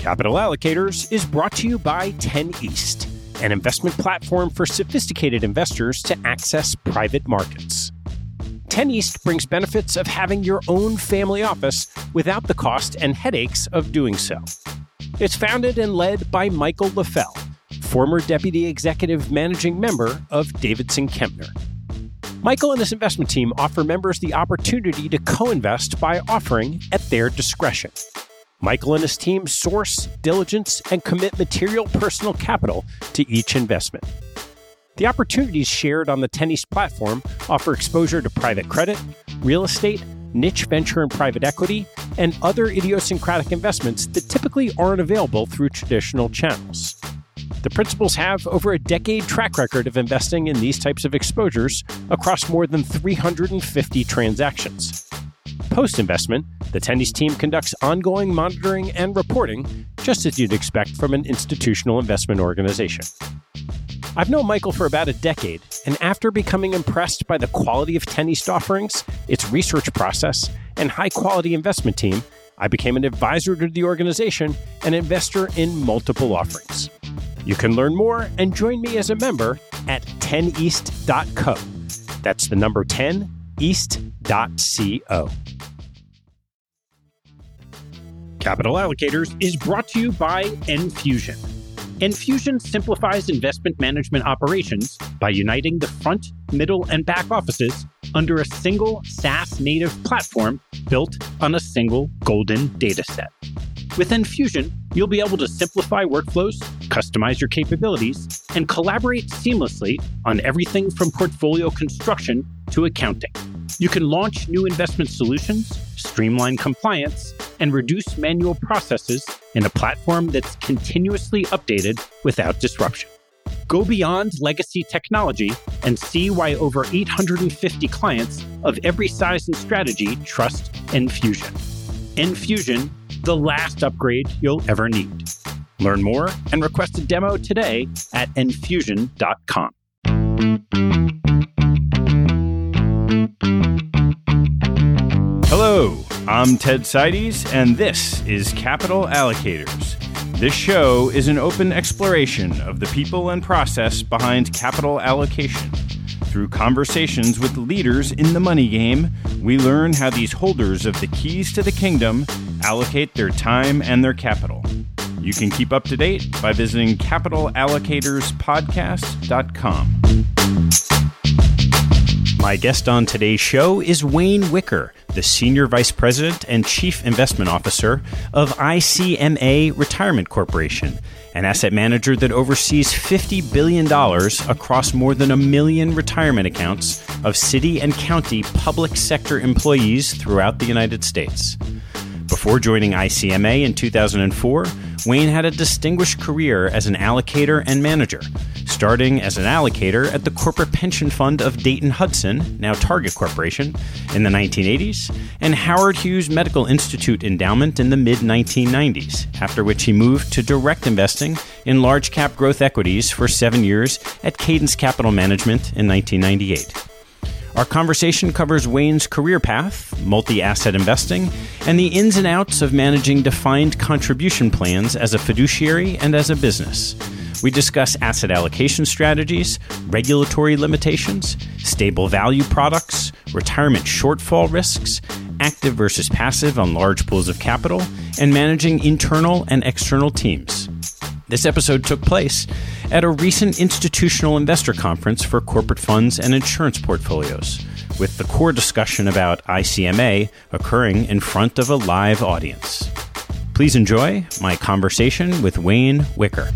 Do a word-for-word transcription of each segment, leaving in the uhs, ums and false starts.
Capital Allocators is brought to you by ten East, an investment platform for sophisticated investors to access private markets. ten East brings benefits of having your own family office without the cost and headaches of doing so. It's founded and led by Michael LaFell, former Deputy Executive Managing Member of Davidson Kempner. Michael and his investment team offer members the opportunity to co-invest by offering at their discretion. Michael and his team source, diligence, and commit material personal capital to each investment. The opportunities shared on the ten East platform offer exposure to private credit, real estate, niche venture and private equity, and other idiosyncratic investments that typically aren't available through traditional channels. The principals have over a decade track record of investing in these types of exposures across more than three hundred fifty transactions. Post-investment, the ten East team conducts ongoing monitoring and reporting, just as you'd expect from an institutional investment organization. I've known Michael for about a decade, and after becoming impressed by the quality of ten East offerings, its research process, and high-quality investment team, I became an advisor to the organization and investor in multiple offerings. You can learn more and join me as a member at ten east dot co. That's the number ten east dot co. Capital Allocators is brought to you by Enfusion. Enfusion simplifies investment management operations by uniting the front, middle, and back offices under a single SaaS-native platform built on a single golden data set. With Enfusion, you'll be able to simplify workflows, customize your capabilities, and collaborate seamlessly on everything from portfolio construction to accounting. You can launch new investment solutions, streamline compliance, and reduce manual processes in a platform that's continuously updated without disruption. Go beyond legacy technology and see why over eight hundred fifty clients of every size and strategy trust Enfusion. Enfusion, the last upgrade you'll ever need. Learn more and request a demo today at enfusion dot com. Hello, I'm Ted Seides, and this is Capital Allocators. This show is an open exploration of the people and process behind capital allocation. Through conversations with leaders in the money game, we learn how these holders of the keys to the kingdom allocate their time and their capital. You can keep up to date by visiting capital allocators podcast dot com. My guest on today's show is Wayne Wicker, the Senior Vice President and Chief Investment Officer of I C M A Retirement Corporation, an asset manager that oversees fifty billion dollars across more than a million retirement accounts of city and county public sector employees throughout the United States. Before joining I C M A in two thousand four, Wayne had a distinguished career as an allocator and manager, starting as an allocator at the Corporate Pension Fund of Dayton-Hudson, now Target Corporation, in the nineteen eighties, and Howard Hughes Medical Institute Endowment in the mid nineteen nineties, after which he moved to direct investing in large-cap growth equities for seven years at Cadence Capital Management in nineteen ninety-eight. Our conversation covers Wayne's career path, multi-asset investing, and the ins and outs of managing defined contribution plans as a fiduciary and as a business. We discuss asset allocation strategies, regulatory limitations, stable value products, retirement shortfall risks, active versus passive on large pools of capital, and managing internal and external teams. This episode took place at a recent institutional investor conference for corporate funds and insurance portfolios, with the core discussion about I C M A occurring in front of a live audience. Please enjoy my conversation with Wayne Wicker.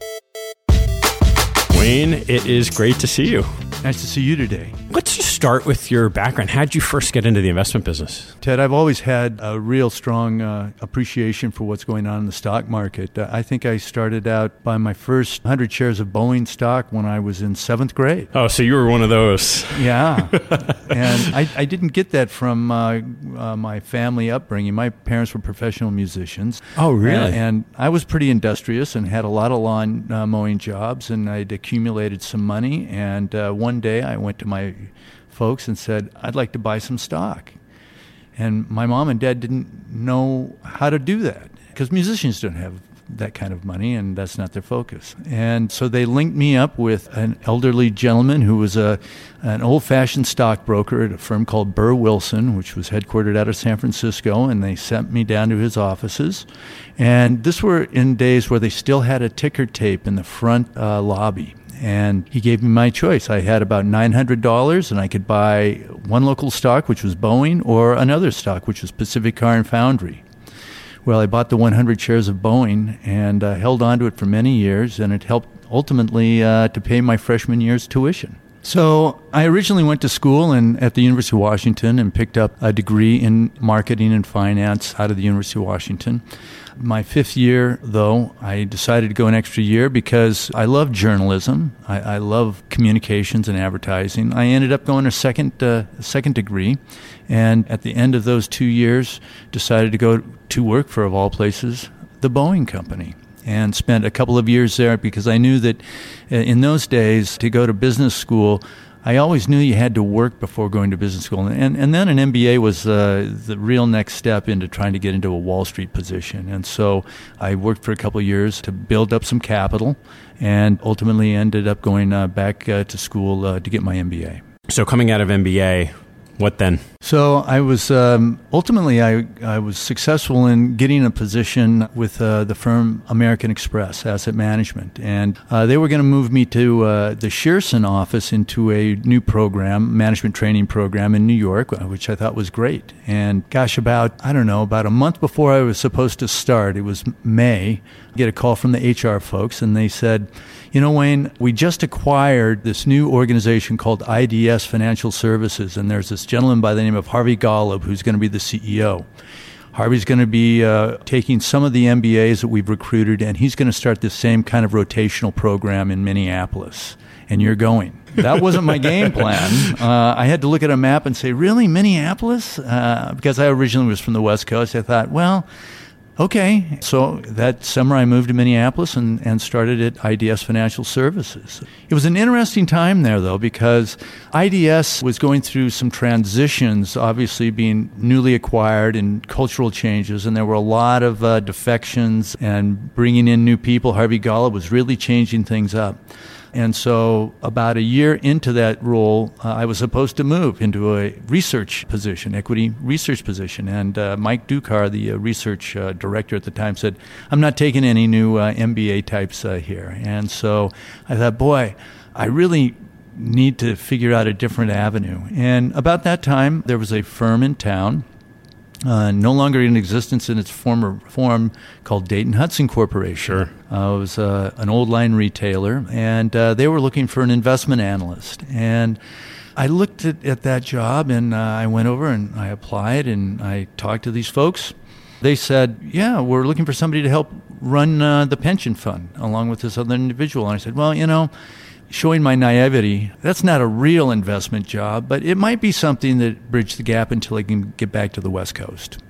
Wayne, it is great to see you. Nice to see you today. Let's just start with your background. How did you first get into the investment business? Ted, I've always had a real strong uh, appreciation for what's going on in the stock market. Uh, I think I started out buying my first one hundred shares of Boeing stock when I was in seventh grade. Oh, so you were one of those. Yeah. And I, I didn't get that from uh, uh, my family upbringing. My parents were professional musicians. Oh, really? And, and I was pretty industrious and had a lot of lawn uh, mowing jobs, and I'd accumulated some money. And uh, one day I went to my folks and said, I'd like to buy some stock. And my mom and dad didn't know how to do that because musicians don't have that kind of money, and that's not their focus. And so they linked me up with an elderly gentleman who was a an old-fashioned stockbroker at a firm called Burr Wilson, which was headquartered out of San Francisco, and they sent me down to his offices. And this were in days where they still had a ticker tape in the front uh, lobby. And he gave me my choice. I had about nine hundred dollars, and I could buy one local stock, which was Boeing, or another stock, which was Pacific Car and Foundry. Well, I bought the one hundred shares of Boeing and uh, held on to it for many years, and it helped ultimately uh, to pay my freshman year's tuition. So I originally went to school and at the University of Washington and picked up a degree in marketing and finance out of the University of Washington. My fifth year, though, I decided to go an extra year because I love journalism. I, I love communications and advertising. I ended up going a second, uh, second degree, and at the end of those two years, decided to go to work for, of all places, the Boeing Company. And spent a couple of years there because I knew that in those days, to go to business school, I always knew you had to work before going to business school. And and then an M B A was uh, the real next step into trying to get into a Wall Street position. And so I worked for a couple of years to build up some capital and ultimately ended up going uh, back uh, to school uh, to get my M B A. So coming out of M B A, what then? So I was um, ultimately I, I was successful in getting a position with uh, the firm American Express Asset Management, and uh, they were going to move me to uh, the Shearson office into a new program, management training program in New York, which I thought was great. And gosh, about I don't know, about a month before I was supposed to start, it was May, I get a call from the H R folks, and they said, "You know, Wayne, we just acquired this new organization called I D S Financial Services, and there's this gentleman by the name of Harvey Golub who's going to be the C E O. Harvey's going to be uh, taking some of the M B As that we've recruited, and he's going to start this same kind of rotational program in Minneapolis, and you're going." That wasn't my game plan. Uh, I had to look at a map and say, really, Minneapolis? Uh, because I originally was from the West Coast. I thought, well, okay. So that summer I moved to Minneapolis and, and started at I D S Financial Services. It was an interesting time there, though, because I D S was going through some transitions, obviously being newly acquired and cultural changes, and there were a lot of uh, defections and bringing in new people. Harvey Golub was really changing things up. And so about a year into that role, uh, I was supposed to move into a research position, equity research position. And uh, Mike Ducar, the uh, research uh, director at the time, said, "I'm not taking any new uh, M B A types uh, here." And so I thought, boy, I really need to figure out a different avenue. And about that time, there was a firm in town, Uh, no longer in existence in its former form, called Dayton Hudson Corporation. Sure. Uh, it was uh, an old line retailer, and uh, they were looking for an investment analyst. And I looked at, at that job, and uh, I went over and I applied, and I talked to these folks. They said, yeah, we're looking for somebody to help run uh, the pension fund along with this other individual. And I said, well, you know, showing my naivety, that's not a real investment job, but it might be something that bridged the gap until I can get back to the West Coast.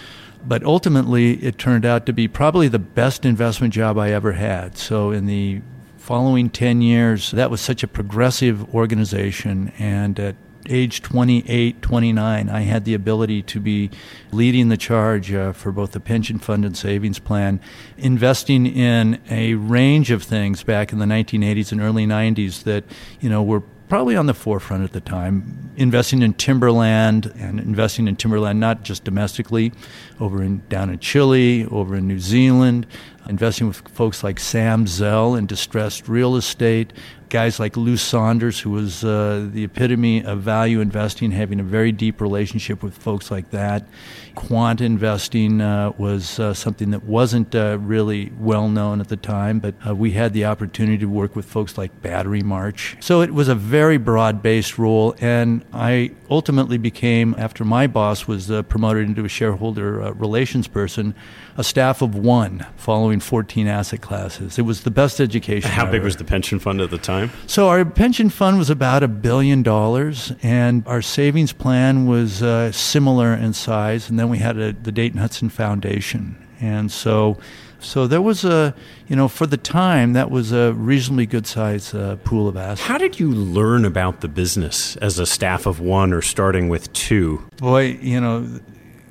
But ultimately, it turned out to be probably the best investment job I ever had. So in the following ten years, that was such a progressive organization, and at age twenty-eight, twenty-nine, I had the ability to be leading the charge uh, for both the pension fund and savings plan, investing in a range of things back in the nineteen eighties and early nineties that, you know, were probably on the forefront at the time, investing in timberland and investing in timberland not just domestically, over in down in Chile, over in New Zealand, investing with folks like Sam Zell in distressed real estate, guys like Lou Saunders, who was uh, the epitome of value investing, having a very deep relationship with folks like that. Quant investing uh, was uh, something that wasn't uh, really well known at the time, but uh, we had the opportunity to work with folks like Battery March. So it was a very broad-based role, and I ultimately became, after my boss was uh, promoted into a shareholder uh, relations person, a staff of one following fourteen asset classes. It was the best education How ever. big was the pension fund at the time? So our pension fund was about a billion dollars, and our savings plan was uh, similar in size. And then we had a, the Dayton Hudson Foundation, and so, so there was a, you know, for the time that was a reasonably good size uh, pool of assets. How did you learn about the business as a staff of one or starting with two? Boy, you know,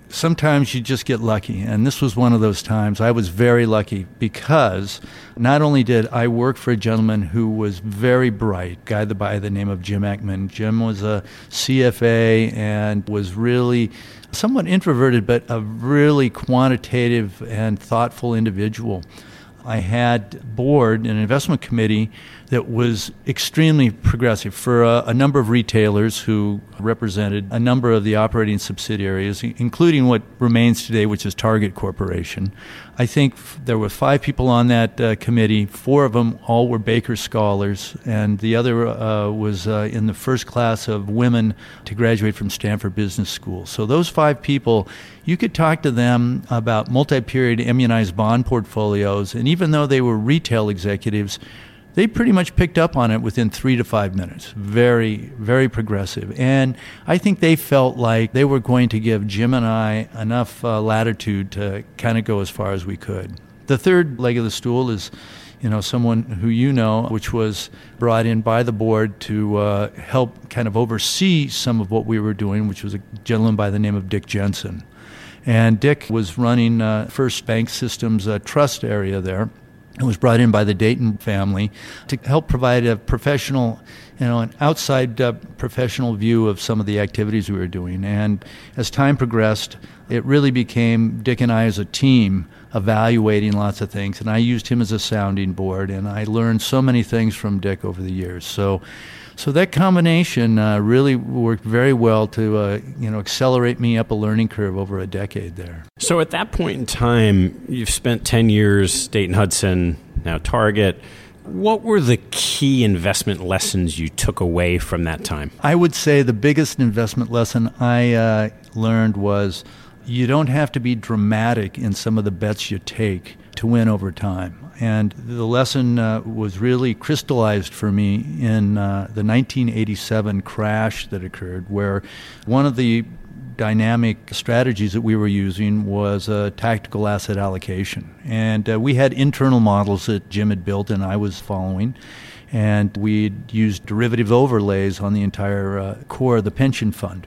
sometimes you just get lucky, and this was one of those times. I was very lucky because not only did I work for a gentleman who was very bright, a guy by the name of Jim Ekman. Jim was a C F A and was really somewhat introverted, but a really quantitative and thoughtful individual. I had board, an investment committee that was extremely progressive for a, a number of retailers who represented a number of the operating subsidiaries, including what remains today, which is Target Corporation. I think f- there were five people on that uh, committee. Four of them all were Baker scholars, and the other uh, was uh, in the first class of women to graduate from Stanford Business School. So those five people, you could talk to them about multi-period immunized bond portfolios, and even though they were retail executives, they pretty much picked up on it within three to five minutes. Very, very progressive. And I think they felt like they were going to give Jim and I enough uh, latitude to kind of go as far as we could. The third leg of the stool is, you know, someone who you know, which was brought in by the board to uh, help kind of oversee some of what we were doing, which was a gentleman by the name of Dick Jensen. And Dick was running uh, First Bank Systems uh, trust area there. It was brought in by the Dayton family to help provide a professional, you know, an outside uh, professional view of some of the activities we were doing. And as time progressed, it really became Dick and I as a team evaluating lots of things. And I used him as a sounding board, and I learned so many things from Dick over the years. So So that combination uh, really worked very well to, uh, you know, accelerate me up a learning curve over a decade there. So at that point in time, you've spent ten years, Dayton Hudson, now Target. What were the key investment lessons you took away from that time? I would say the biggest investment lesson I uh, learned was you don't have to be dramatic in some of the bets you take to win over time. And the lesson uh, was really crystallized for me in uh, the nineteen eighty-seven crash that occurred, where one of the dynamic strategies that we were using was uh, tactical asset allocation. And uh, we had internal models that Jim had built and I was following. And we'd used derivative overlays on the entire uh, core of the pension fund.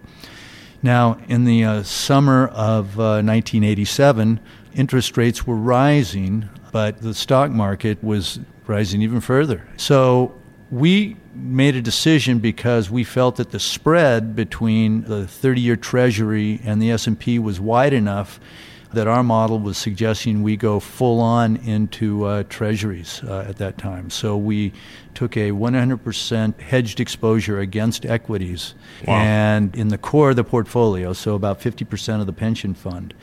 Now, in the uh, summer of uh, nineteen eighty-seven, interest rates were rising, but the stock market was rising even further. So we made a decision because we felt that the spread between the thirty-year Treasury and the S and P was wide enough that our model was suggesting we go full on into uh, Treasuries uh, at that time. So we took a one hundred percent hedged exposure against equities. Wow. And in the core of the portfolio, so about fifty percent of the pension fund.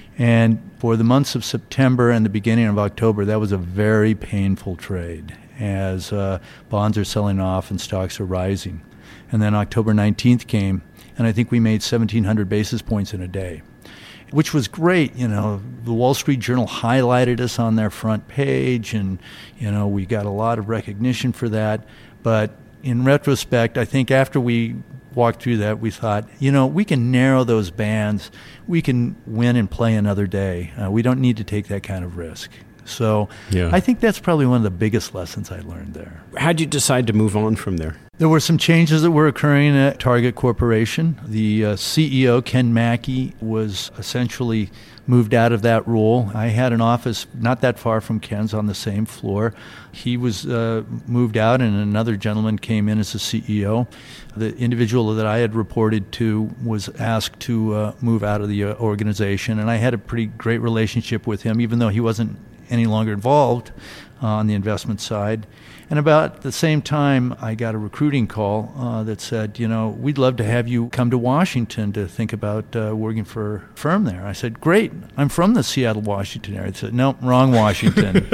And for the months of September and the beginning of October, that was a very painful trade as uh, bonds are selling off and stocks are rising. And then October nineteenth came, and I think we made seventeen hundred basis points in a day, which was great. You know, the Wall Street Journal highlighted us on their front page, and, you know, we got a lot of recognition for that. But in retrospect, I think after we walked through that, we thought, you know, we can narrow those bands. We can win and play another day. Uh, we don't need to take that kind of risk. So yeah. I think that's probably one of the biggest lessons I learned there. How'd you decide to move on from there? There were some changes that were occurring at Target Corporation. The uh, C E O, Ken Mackey, was essentially moved out of that role. I had an office not that far from Ken's on the same floor. He was uh, moved out, and another gentleman came in as the C E O. The individual that I had reported to was asked to uh, move out of the uh, organization, and I had a pretty great relationship with him, even though he wasn't any longer involved uh, on the investment side. And about the same time, I got a recruiting call uh, that said, you know, we'd love to have you come to Washington to think about uh, working for a firm there. I said, great, I'm from the Seattle, Washington area. They said, no, wrong Washington.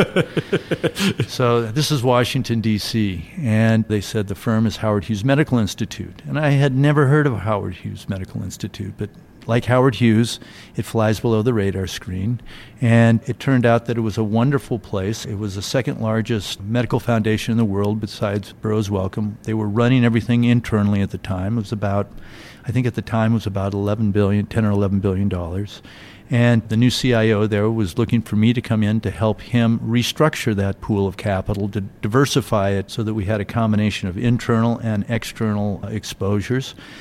So this is Washington, D C And they said the firm is Howard Hughes Medical Institute. And I had never heard of Howard Hughes Medical Institute, but like Howard Hughes, it flies below the radar screen. And it turned out that it was a wonderful place. It was the second largest medical foundation in the world besides Burroughs Wellcome. They were running everything internally at the time. It was about, I think at the time it was about eleven billion dollars, ten or eleven billion dollars. And the new C I O there was looking for me to come in to help him restructure that pool of capital, to diversify it so that we had a combination of internal and external exposures.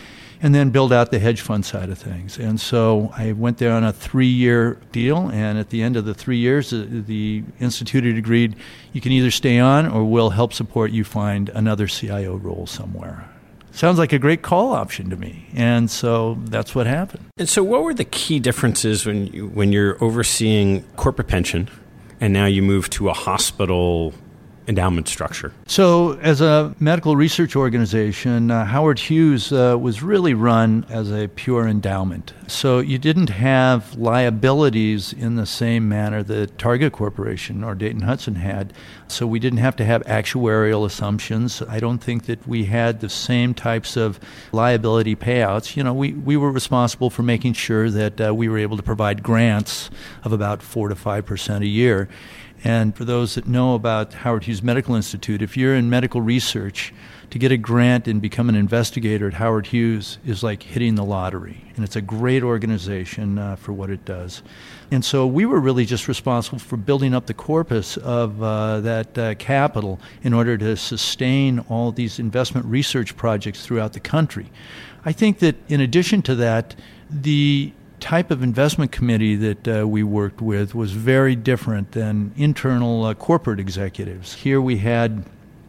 and then build out the hedge fund side of things. And so I went there on a three-year deal, and at the end of the three years, the, the Institute had agreed you can either stay on or we'll help support you find another C I O role somewhere. Sounds like a great call option to me. And so that's what happened. And so what were the key differences when you, when you're overseeing corporate pension and now you move to a hospital endowment structure? So as a medical research organization, uh, Howard Hughes uh, was really run as a pure endowment. So you didn't have liabilities in the same manner that Target Corporation or Dayton Hudson had. So we didn't have to have actuarial assumptions. I don't think that we had the same types of liability payouts. You know, we, we were responsible for making sure that uh, we were able to provide grants of about four to five percent a year. And for those that know about Howard Hughes Medical Institute, if you're in medical research, to get a grant and become an investigator at Howard Hughes is like hitting the lottery. And it's a great organization uh, for what it does. And so we were really just responsible for building up the corpus of uh, that uh, capital in order to sustain all these investment research projects throughout the country. I think that in addition to that, the type of investment committee that uh, we worked with was very different than internal uh, corporate executives. Here we had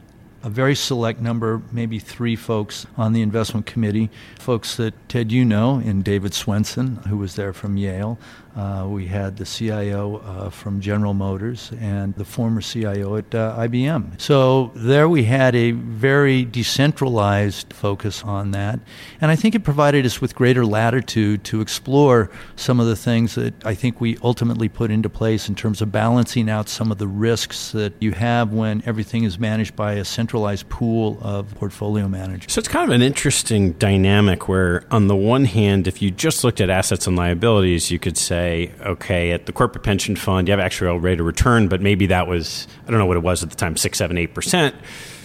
a very select number, maybe three folks on the investment committee, folks that, Ted, you know, and David Swenson, who was there from Yale. Uh, we had the C I O uh, from General Motors and the former C I O at uh, I B M. So there we had a very decentralized focus on that. And I think it provided us with greater latitude to explore some of the things that I think we ultimately put into place in terms of balancing out some of the risks that you have when everything is managed by a centralized pool of portfolio managers. So it's kind of an interesting dynamic where, on the one hand, if you just looked at assets and liabilities, you could say, okay, at the corporate pension fund, you have actuarial rate of return, but maybe that was, I don't know what it was at the time, six, seven, eight percent.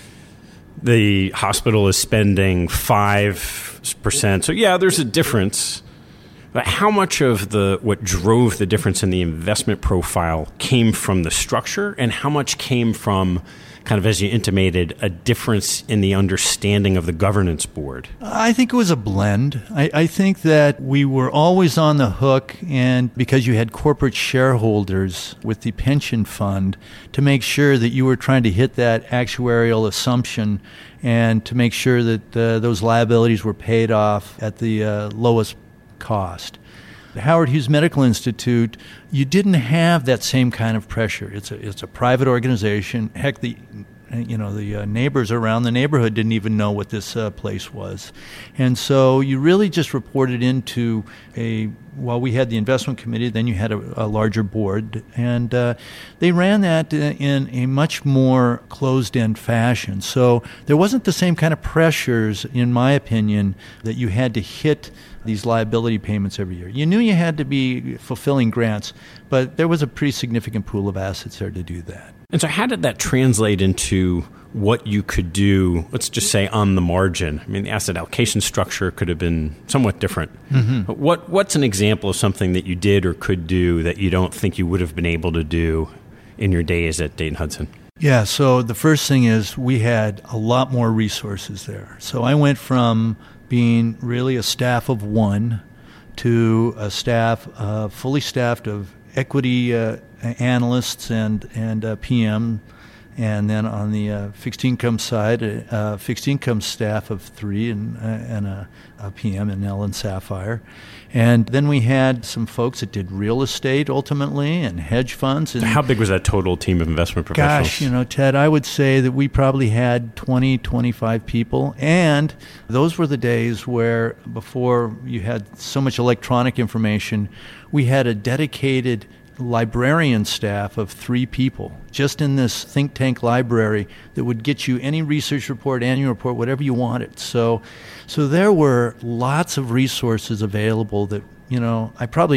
The hospital is spending five percent. So yeah, there's a difference. But how much of the what drove the difference in the investment profile came from the structure, and how much came from, kind of as you intimated, a difference in the understanding of the governance board? I think it was a blend. I, I think that we were always on the hook, and because you had corporate shareholders with the pension fund, to make sure that you were trying to hit that actuarial assumption and to make sure that uh, those liabilities were paid off at the uh, lowest cost. The Howard Hughes Medical Institute, you didn't have that same kind of pressure. It's a it's a private organization. Heck, the you know the uh, neighbors around the neighborhood didn't even know what this uh, place was, and so you really just reported into a. While we had the investment committee, then you had a, a larger board, and uh, they ran that in a much more closed-end fashion. So there wasn't the same kind of pressures, in my opinion, that you had to hit these liability payments every year. You knew you had to be fulfilling grants, but there was a pretty significant pool of assets there to do that. And so how did that translate into what you could do, let's just say, on the margin? I mean, the asset allocation structure could have been somewhat different. Mm-hmm. But what what's an example of something that you did or could do that you don't think you would have been able to do in your days at Dayton Hudson? Yeah, so the first thing is we had a lot more resources there. So I went from being really a staff of one to a staff uh, fully staffed of equity uh, analysts and, and uh, P M, and then on the uh, fixed income side, a uh, fixed income staff of three and, uh, and a, a P M in Ellen Sapphire. And then we had some folks that did real estate ultimately and hedge funds. And how big was that total team of investment professionals? Gosh, you know, Ted, I would say that we probably had twenty, twenty-five people. And those were the days where, before you had so much electronic information, we had a dedicated librarian staff of three people just in this think tank library that would get you any research report, annual report, whatever you wanted. So so there were lots of resources available that, you know, I probably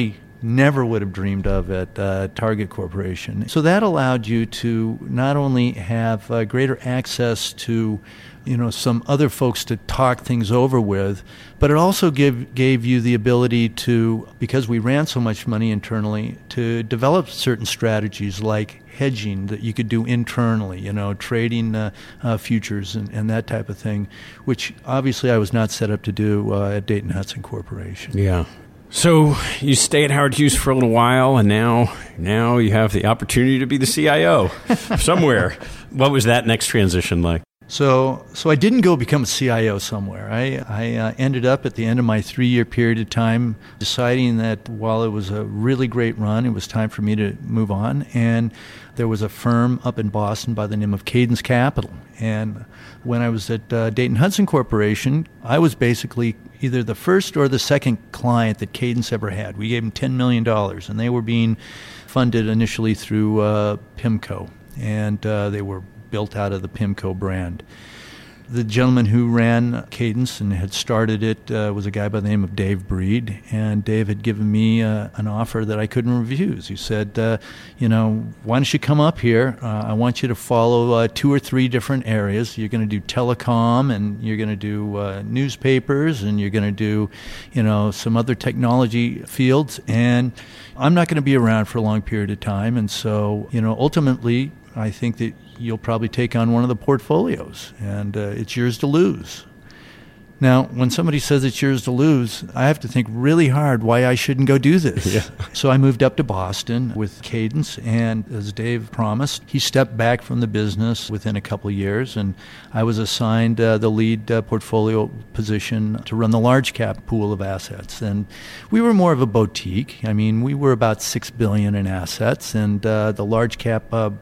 never would have dreamed of at uh, Target Corporation. So that allowed you to not only have uh, greater access to, you know, some other folks to talk things over with, but it also give, gave you the ability to, because we ran so much money internally, to develop certain strategies like hedging that you could do internally, you know, trading uh, uh, futures and, and that type of thing, which obviously I was not set up to do uh, at Dayton Hudson Corporation. Yeah. So you stay at Howard Hughes for a little while, and now now you have the opportunity to be the C I O somewhere. What was that next transition like? So so I didn't go become a C I O somewhere. I, I uh, ended up at the end of my three-year period of time deciding that while it was a really great run, it was time for me to move on. And there was a firm up in Boston by the name of Cadence Capital. And when I was at uh, Dayton Hudson Corporation, I was basically either the first or the second client that Cadence ever had. We gave them ten million dollars, and they were being funded initially through uh, PIMCO, and uh, they were built out of the PIMCO brand. The gentleman who ran Cadence and had started it uh, was a guy by the name of Dave Breed, and Dave had given me uh, an offer that I couldn't refuse. He said, uh, you know, why don't you come up here? Uh, I want you to follow uh, two or three different areas. You're going to do telecom, and you're going to do uh, newspapers, and you're going to do, you know, some other technology fields, and I'm not going to be around for a long period of time, and so, you know, ultimately, I think that you'll probably take on one of the portfolios, and uh, it's yours to lose. Now, when somebody says it's yours to lose, I have to think really hard why I shouldn't go do this. Yeah. So I moved up to Boston with Cadence, and as Dave promised, he stepped back from the business within a couple of years, and I was assigned uh, the lead uh, portfolio position to run the large cap pool of assets. And we were more of a boutique. I mean, we were about six billion dollars in assets, and uh, the large cap uh,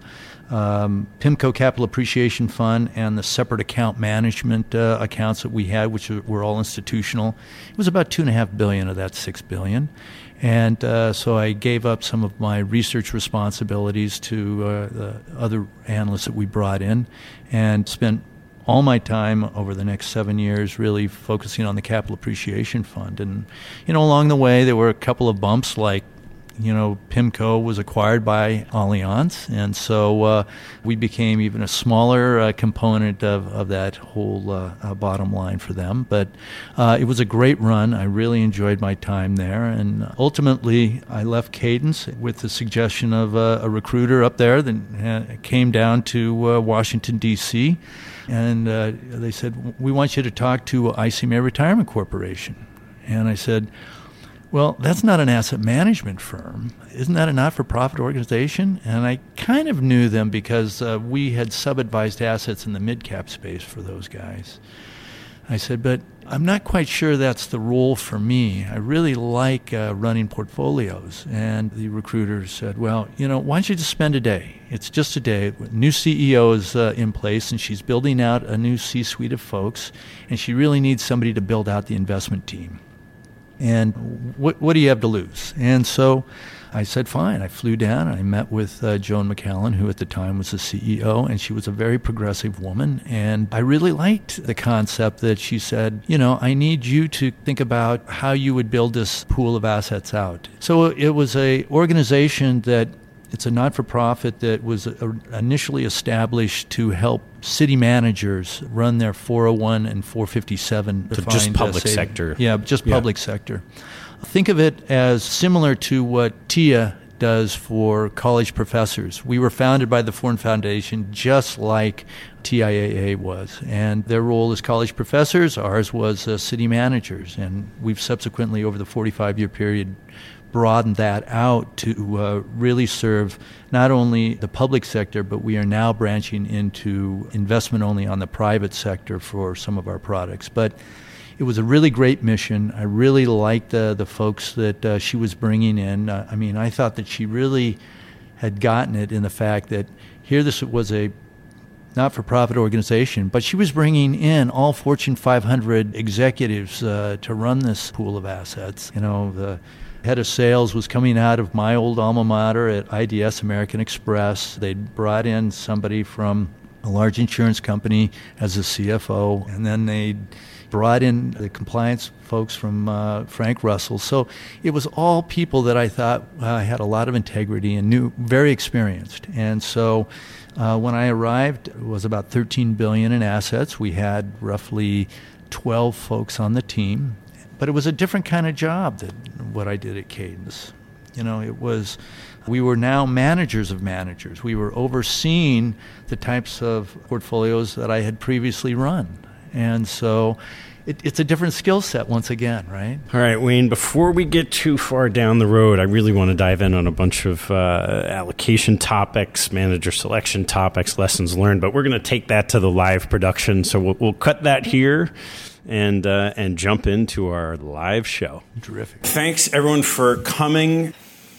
Um, PIMCO Capital Appreciation Fund and the separate account management uh, accounts that we had, which were all institutional, it was about two and a half billion of that six billion. And uh, so I gave up some of my research responsibilities to uh, the other analysts that we brought in, and spent all my time over the next seven years really focusing on the Capital Appreciation Fund. And, you know, along the way there were a couple of bumps, like, you know, PIMCO was acquired by Allianz, and so uh, we became even a smaller uh, component of, of that whole uh, uh, bottom line for them. But uh, it was a great run. I really enjoyed my time there, and ultimately I left Cadence with the suggestion of uh, a recruiter up there that uh, came down to uh, Washington, D C, and uh, they said, we want you to talk to I C M A Retirement Corporation. And I said, well, that's not an asset management firm. Isn't that a not-for-profit organization? And I kind of knew them because uh, we had sub-advised assets in the mid-cap space for those guys. I said, but I'm not quite sure that's the role for me. I really like uh, running portfolios. And the recruiter said, well, you know, why don't you just spend a day? It's just a day. New C E O is uh, in place, and she's building out a new C-suite of folks, and she really needs somebody to build out the investment team. And what, what do you have to lose? And so I said, fine. I flew down and I met with uh, Joan McCallan, who at the time was the C E O, and she was a very progressive woman. And I really liked the concept that she said, you know, I need you to think about how you would build this pool of assets out. So it was a organization that, it's a not-for-profit that was initially established to help city managers run their four oh one and four fifty-seven. So just public saving. sector. Yeah, just yeah. public sector. Think of it as similar to what T I A does for college professors. We were founded by the Ford Foundation just like T I A A was. And their role as college professors, ours was uh, city managers. And we've subsequently, over the forty-five-year period, broaden that out to uh, really serve not only the public sector, but we are now branching into investment only on the private sector for some of our products. But it was a really great mission. I really liked uh, the folks that uh, she was bringing in. Uh, I mean, I thought that she really had gotten it in the fact that here this was a not-for-profit organization, but she was bringing in all Fortune five hundred executives uh, to run this pool of assets. You know, the head of sales was coming out of my old alma mater at I D S, American Express. They'd brought in somebody from a large insurance company as a C F O, and then they brought in the compliance folks from uh, Frank Russell. So it was all people that I thought uh, had a lot of integrity and knew, very experienced. And so uh, when I arrived, it was about thirteen billion dollars in assets. We had roughly twelve folks on the team, but it was a different kind of job than what I did at Cadence. You know, it was, we were now managers of managers. We were overseeing the types of portfolios that I had previously run. And so it, it's a different skill set once again, right? All right, Wayne, before we get too far down the road, I really want to dive in on a bunch of uh, allocation topics, manager selection topics, lessons learned, but we're going to take that to the live production. So we'll, we'll cut that here and uh, and jump into our live show. Terrific. Thanks, everyone, for coming.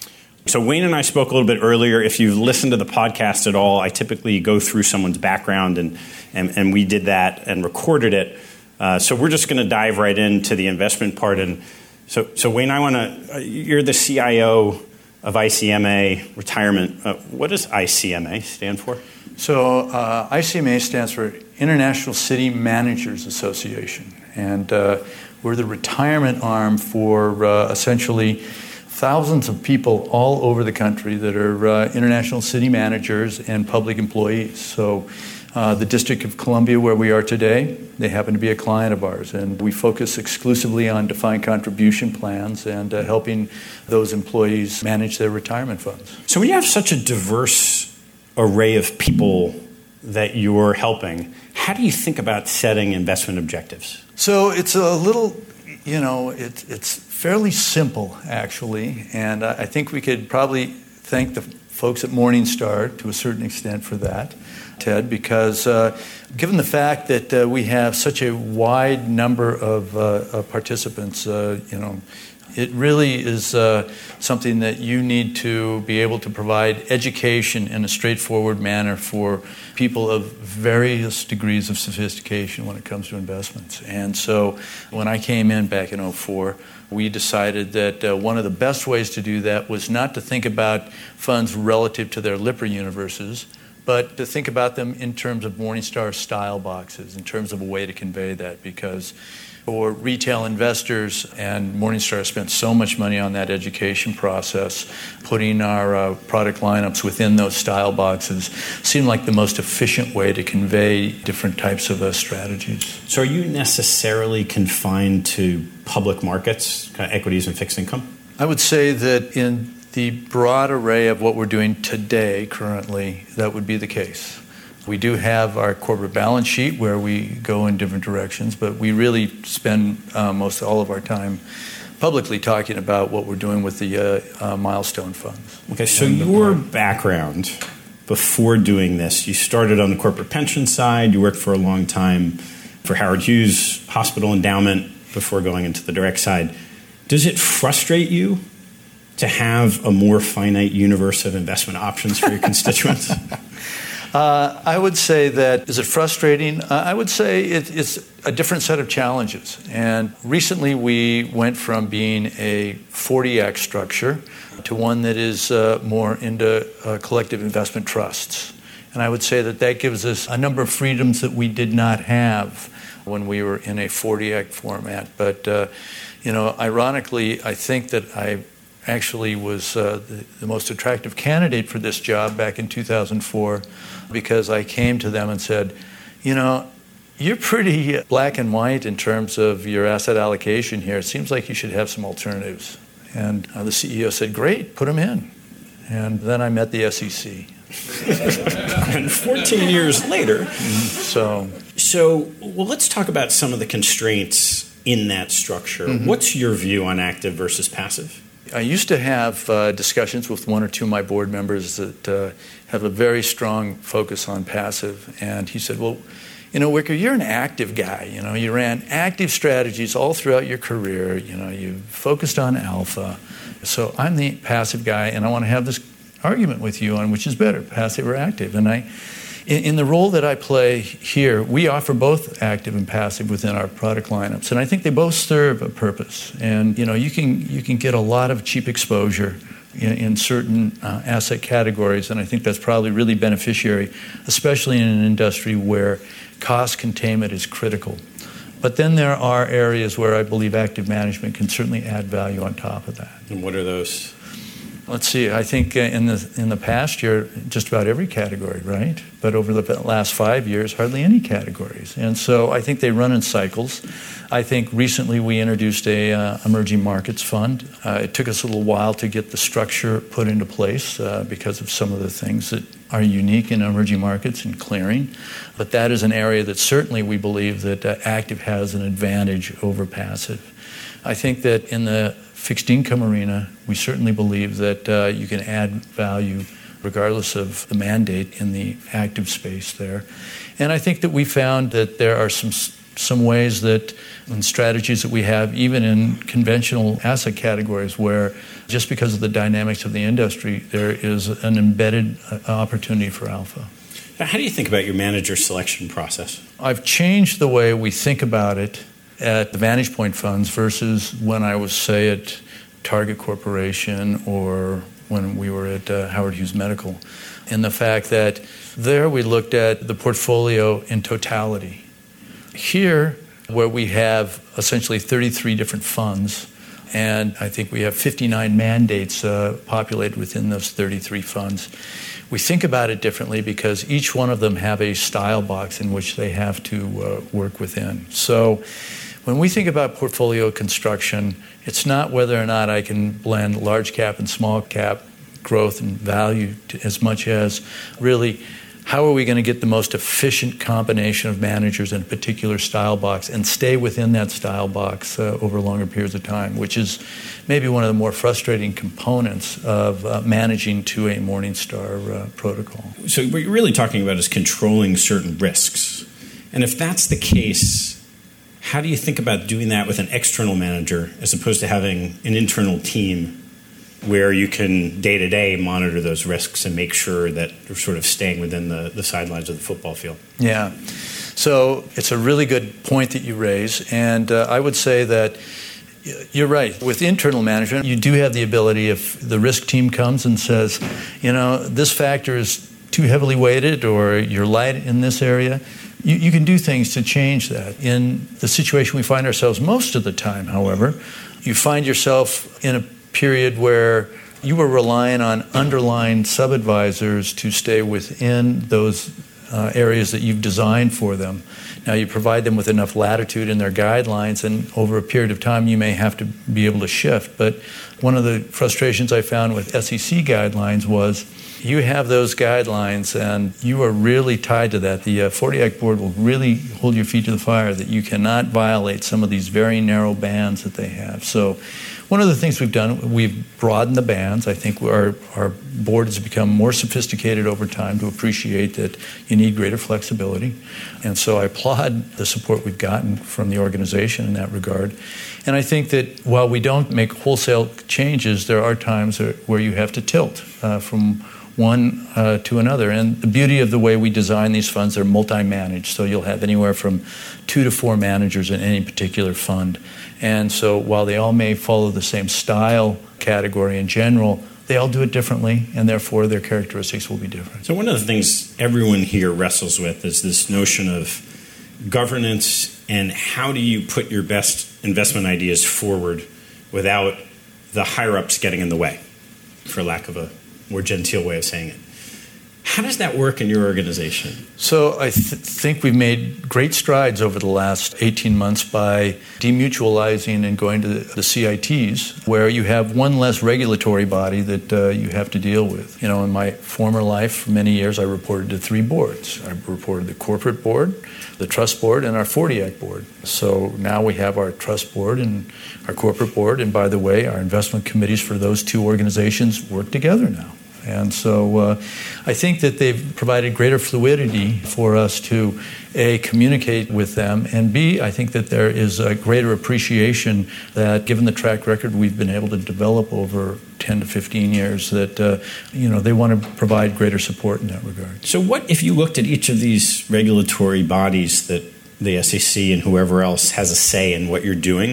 So Wayne and I spoke a little bit earlier. If you've listened to the podcast at all, I typically go through someone's background, and and, and we did that and recorded it. Uh, so we're just going to dive right into the investment part. And so, so Wayne, I want to. Uh, you're the C I O of I C M A Retirement. Uh, what does I C M A stand for? So uh, I C M A stands for International City Managers Association, and uh, we're the retirement arm for uh, essentially thousands of people all over the country that are uh, international city managers and public employees. So uh, the District of Columbia, where we are today, they happen to be a client of ours, and we focus exclusively on defined contribution plans and uh, helping those employees manage their retirement funds. So when you have such a diverse array of people that you're helping, how do you think about setting investment objectives? So it's a little, you know, it, it's fairly simple, actually, and I think we could probably thank the folks at Morningstar to a certain extent for that, Ted, because uh, given the fact that uh, we have such a wide number of, uh, of participants, uh, you know, it really is uh, something that you need to be able to provide education in a straightforward manner for people of various degrees of sophistication when it comes to investments. And so when I came in back in oh four, we decided that uh, one of the best ways to do that was not to think about funds relative to their Lipper universes, but to think about them in terms of Morningstar style boxes, in terms of a way to convey that, because for retail investors, and Morningstar spent so much money on that education process, putting our uh, product lineups within those style boxes seemed like the most efficient way to convey different types of uh, strategies. So are you necessarily confined to public markets, kind of equities and fixed income? I would say that in the broad array of what we're doing today, currently, that would be the case. We do have our corporate balance sheet where we go in different directions, but we really spend uh, most all of our time publicly talking about what we're doing with the uh, uh, milestone funds. Okay, so your background before doing this, you started on the corporate pension side, you worked for a long time for Howard Hughes Hospital Endowment before going into the direct side. Does it frustrate you to have a more finite universe of investment options for your constituents? Uh, I would say that, is it frustrating? Uh, I would say it, it's a different set of challenges. And recently we went from being a forty act structure to one that is uh, more into uh, collective investment trusts. And I would say that that gives us a number of freedoms that we did not have when we were in a forty act format. But, uh, you know, ironically, I think that I actually was uh, the, the most attractive candidate for this job back in two thousand four, because I came to them and said, you know, you're pretty black and white in terms of your asset allocation here. It seems like you should have some alternatives. And uh, the C E O said, great, put them in. And then I met the S E C. And fourteen years later. So, so, well, let's talk about some of the constraints in that structure. Mm-hmm. What's your view on active versus passive? I used to have uh, discussions with one or two of my board members that uh, have a very strong focus on passive. And he said, well, you know, Wicker, you're an active guy. You know, you ran active strategies all throughout your career. You know, you focused on alpha. So I'm the passive guy, and I want to have this argument with you on which is better, passive or active. And I, in, in the role that I play here, we offer both active and passive within our product lineups, and I think they both serve a purpose. And you know, you can you can get a lot of cheap exposure in, in certain uh, asset categories, and I think that's probably really beneficiary, especially in an industry where cost containment is critical. But then there are areas where I believe active management can certainly add value on top of that. And what are those? Let's see. I think in the in the past year, just about every category, right? But over the last five years, hardly any categories. And so I think they run in cycles. I think recently we introduced a uh, emerging markets fund. Uh, it took us a little while to get the structure put into place uh, because of some of the things that are unique in emerging markets and clearing. But that is an area that certainly we believe that uh, active has an advantage over passive. I think that in the fixed income arena, we certainly believe that uh, you can add value regardless of the mandate in the active space there. And I think that we found that there are some some ways that, and strategies that we have, even in conventional asset categories, where just because of the dynamics of the industry, there is an embedded uh, opportunity for alpha. Now, how do you think about your manager selection process? I've changed the way we think about it at the Vantage Point funds versus when I was, say, at Target Corporation or when we were at uh, Howard Hughes Medical, in the fact that there we looked at the portfolio in totality. Here, where we have essentially thirty-three different funds, and I think we have fifty-nine mandates uh, populated within those thirty-three funds, we think about it differently because each one of them have a style box in which they have to uh, work within. So when we think about portfolio construction, it's not whether or not I can blend large cap and small cap growth and value to, as much as really how are we going to get the most efficient combination of managers in a particular style box and stay within that style box uh, over longer periods of time, which is maybe one of the more frustrating components of uh, managing to a Morningstar uh, protocol. So what you're really talking about is controlling certain risks. And if that's the case, how do you think about doing that with an external manager as opposed to having an internal team where you can day-to-day monitor those risks and make sure that they're sort of staying within the, the sidelines of the football field? Yeah. So it's a really good point that you raise. And uh, I would say that you're right. With internal management, you do have the ability, if the risk team comes and says, you know, this factor is too heavily weighted or you're light in this area, you, you can do things to change that. In the situation we find ourselves most of the time, however, you find yourself in a period where you were relying on underlying sub-advisors to stay within those uh, areas that you've designed for them. Now, you provide them with enough latitude in their guidelines, and over a period of time, you may have to be able to shift. But one of the frustrations I found with S E C guidelines was you have those guidelines, and you are really tied to that. The uh, forty Act board will really hold your feet to the fire that you cannot violate some of these very narrow bands that they have. So one of the things we've done, we've broadened the bands. I think our, our board has become more sophisticated over time to appreciate that you need greater flexibility. And so I applaud the support we've gotten from the organization in that regard. And I think that while we don't make wholesale changes, there are times where you have to tilt uh, from one uh, to another. And the beauty of the way we design these funds, they're multi-managed. So you'll have anywhere from two to four managers in any particular fund. And so while they all may follow the same style category in general, they all do it differently, and therefore their characteristics will be different. So one of the things everyone here wrestles with is this notion of governance and how do you put your best investment ideas forward without the higher-ups getting in the way, for lack of a more genteel way of saying it. How does that work in your organization? So I th- think we've made great strides over the last eighteen months by demutualizing and going to the, the C I Ts, where you have one less regulatory body that uh, you have to deal with. You know, in my former life, for many years, I reported to three boards. I reported the corporate board, the trust board, and our forty Act board. So now we have our trust board and our corporate board, and by the way, our investment committees for those two organizations work together now. And so uh, I think that they've provided greater fluidity for us to, A, communicate with them, and B, I think that there is a greater appreciation that, given the track record we've been able to develop over ten to fifteen years, that uh, you know they want to provide greater support in that regard. So what if you looked at each of these regulatory bodies that the S E C and whoever else has a say in what you're doing,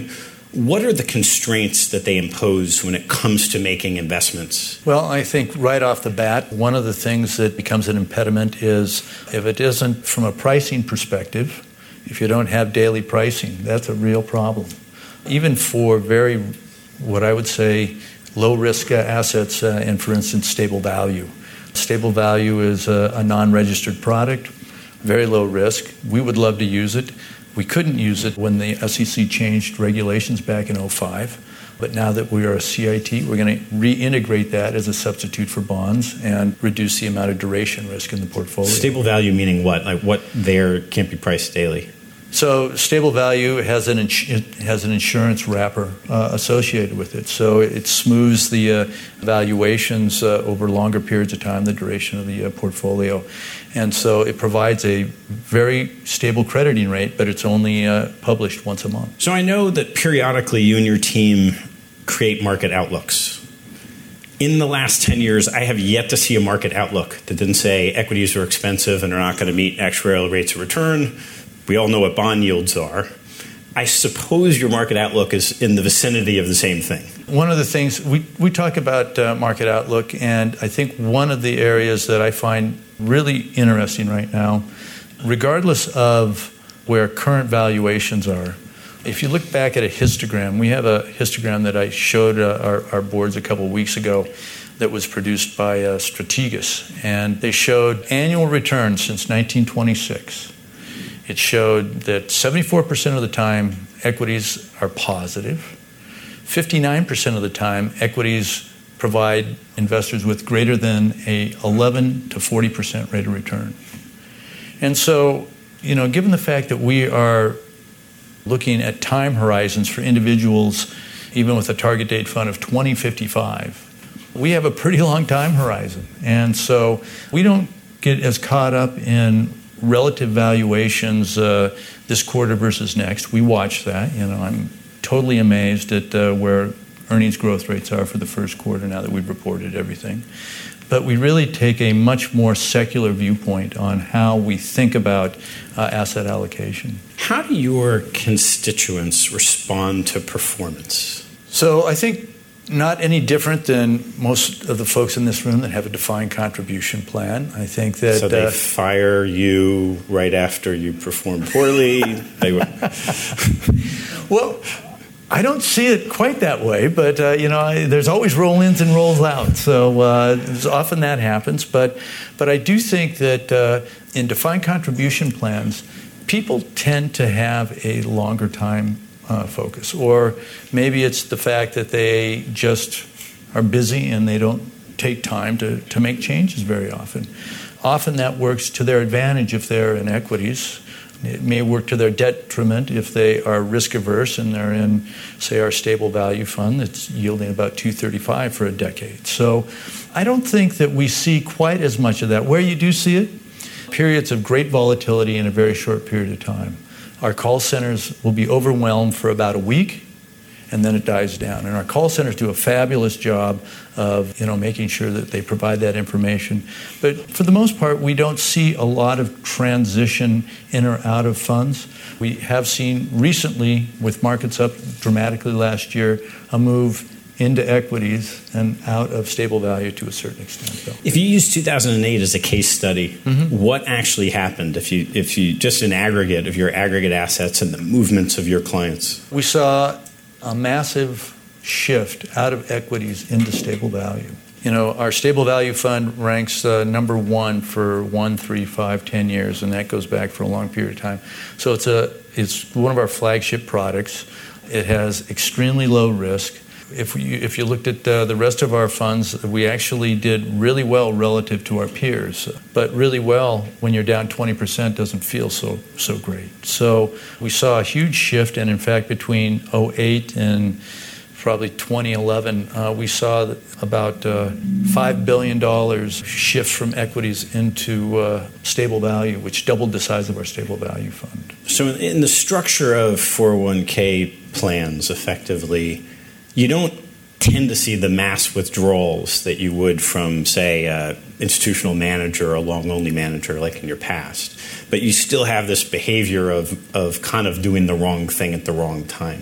What are the constraints that they impose when it comes to making investments? Well, I think right off the bat, one of the things that becomes an impediment is if it isn't from a pricing perspective, if you don't have daily pricing, that's a real problem. Even for very, what I would say, low-risk uh, assets uh, and, for instance, stable value. Stable value is a, a non-registered product, very low risk. We would love to use it. We couldn't use it when the S E C changed regulations back in oh five. But now that we are a C I T, we're going to reintegrate that as a substitute for bonds and reduce the amount of duration risk in the portfolio. Stable value meaning what? Like what there can't be priced daily? So stable value has an ins- it has an insurance wrapper uh, associated with it. So it smooths the uh, valuations uh, over longer periods of time, the duration of the uh, portfolio. And so it provides a very stable crediting rate, but it's only uh, published once a month. So I know that periodically you and your team create market outlooks. In the last ten years, I have yet to see a market outlook that didn't say equities are expensive and are not going to meet actuarial rates of return. We all know what bond yields are. I suppose your market outlook is in the vicinity of the same thing. One of the things, we, we talk about uh, market outlook, and I think one of the areas that I find really interesting right now, regardless of where current valuations are, if you look back at a histogram, we have a histogram that I showed uh, our, our boards a couple of weeks ago that was produced by uh, Strategas, and they showed annual returns since nineteen twenty-six. It showed that seventy-four percent of the time equities are positive. fifty-nine percent of the time equities provide investors with greater than a eleven to forty percent rate of return. And so, you know, given the fact that we are looking at time horizons for individuals, even with a target date fund of twenty fifty-five, we have a pretty long time horizon. And so we don't get as caught up in relative valuations uh, this quarter versus next. We watch that. You know, I'm totally amazed at uh, where earnings growth rates are for the first quarter now that we've reported everything. But we really take a much more secular viewpoint on how we think about uh, asset allocation. How do your constituents respond to performance? So I think not any different than most of the folks in this room that have a defined contribution plan. I think that... So they uh, fire you right after you perform poorly? they Well, I don't see it quite that way, but, uh, you know, I, there's always roll-ins and rolls-out. So uh, there's often that happens. But, but I do think that uh, in defined contribution plans, people tend to have a longer time Uh, focus, or maybe it's the fact that they just are busy and they don't take time to, to make changes very often. Often that works to their advantage if they're in equities. It may work to their detriment if they are risk averse and they're in, say, our stable value fund that's yielding about two thirty-five for a decade. So I don't think that we see quite as much of that. Where you do see it, periods of great volatility in a very short period of time. Our call centers will be overwhelmed for about a week, and then it dies down. And our call centers do a fabulous job of, you know, making sure that they provide that information. But for the most part, we don't see a lot of transition in or out of funds. We have seen recently, with markets up dramatically last year, a move into equities and out of stable value to a certain extent, though. If you use two thousand eight as a case study, mm-hmm. what actually happened if you, if you just an aggregate of your aggregate assets and the movements of your clients? We saw a massive shift out of equities into stable value. You know, our stable value fund ranks uh, number one for one, three, five, ten years, and that goes back for a long period of time. So it's a it's one of our flagship products. It has extremely low risk. If you, if you looked at uh, the rest of our funds, we actually did really well relative to our peers. But really well, when you're down twenty percent, doesn't feel so so great. So we saw a huge shift, and in fact, between oh eight and probably twenty eleven, uh, we saw that about uh, five billion dollars shift from equities into uh, stable value, which doubled the size of our stable value fund. So in the structure of four oh one k plans, effectively, you don't tend to see the mass withdrawals that you would from, say, an institutional manager or a long-only manager like in your past. But you still have this behavior of, of kind of doing the wrong thing at the wrong time.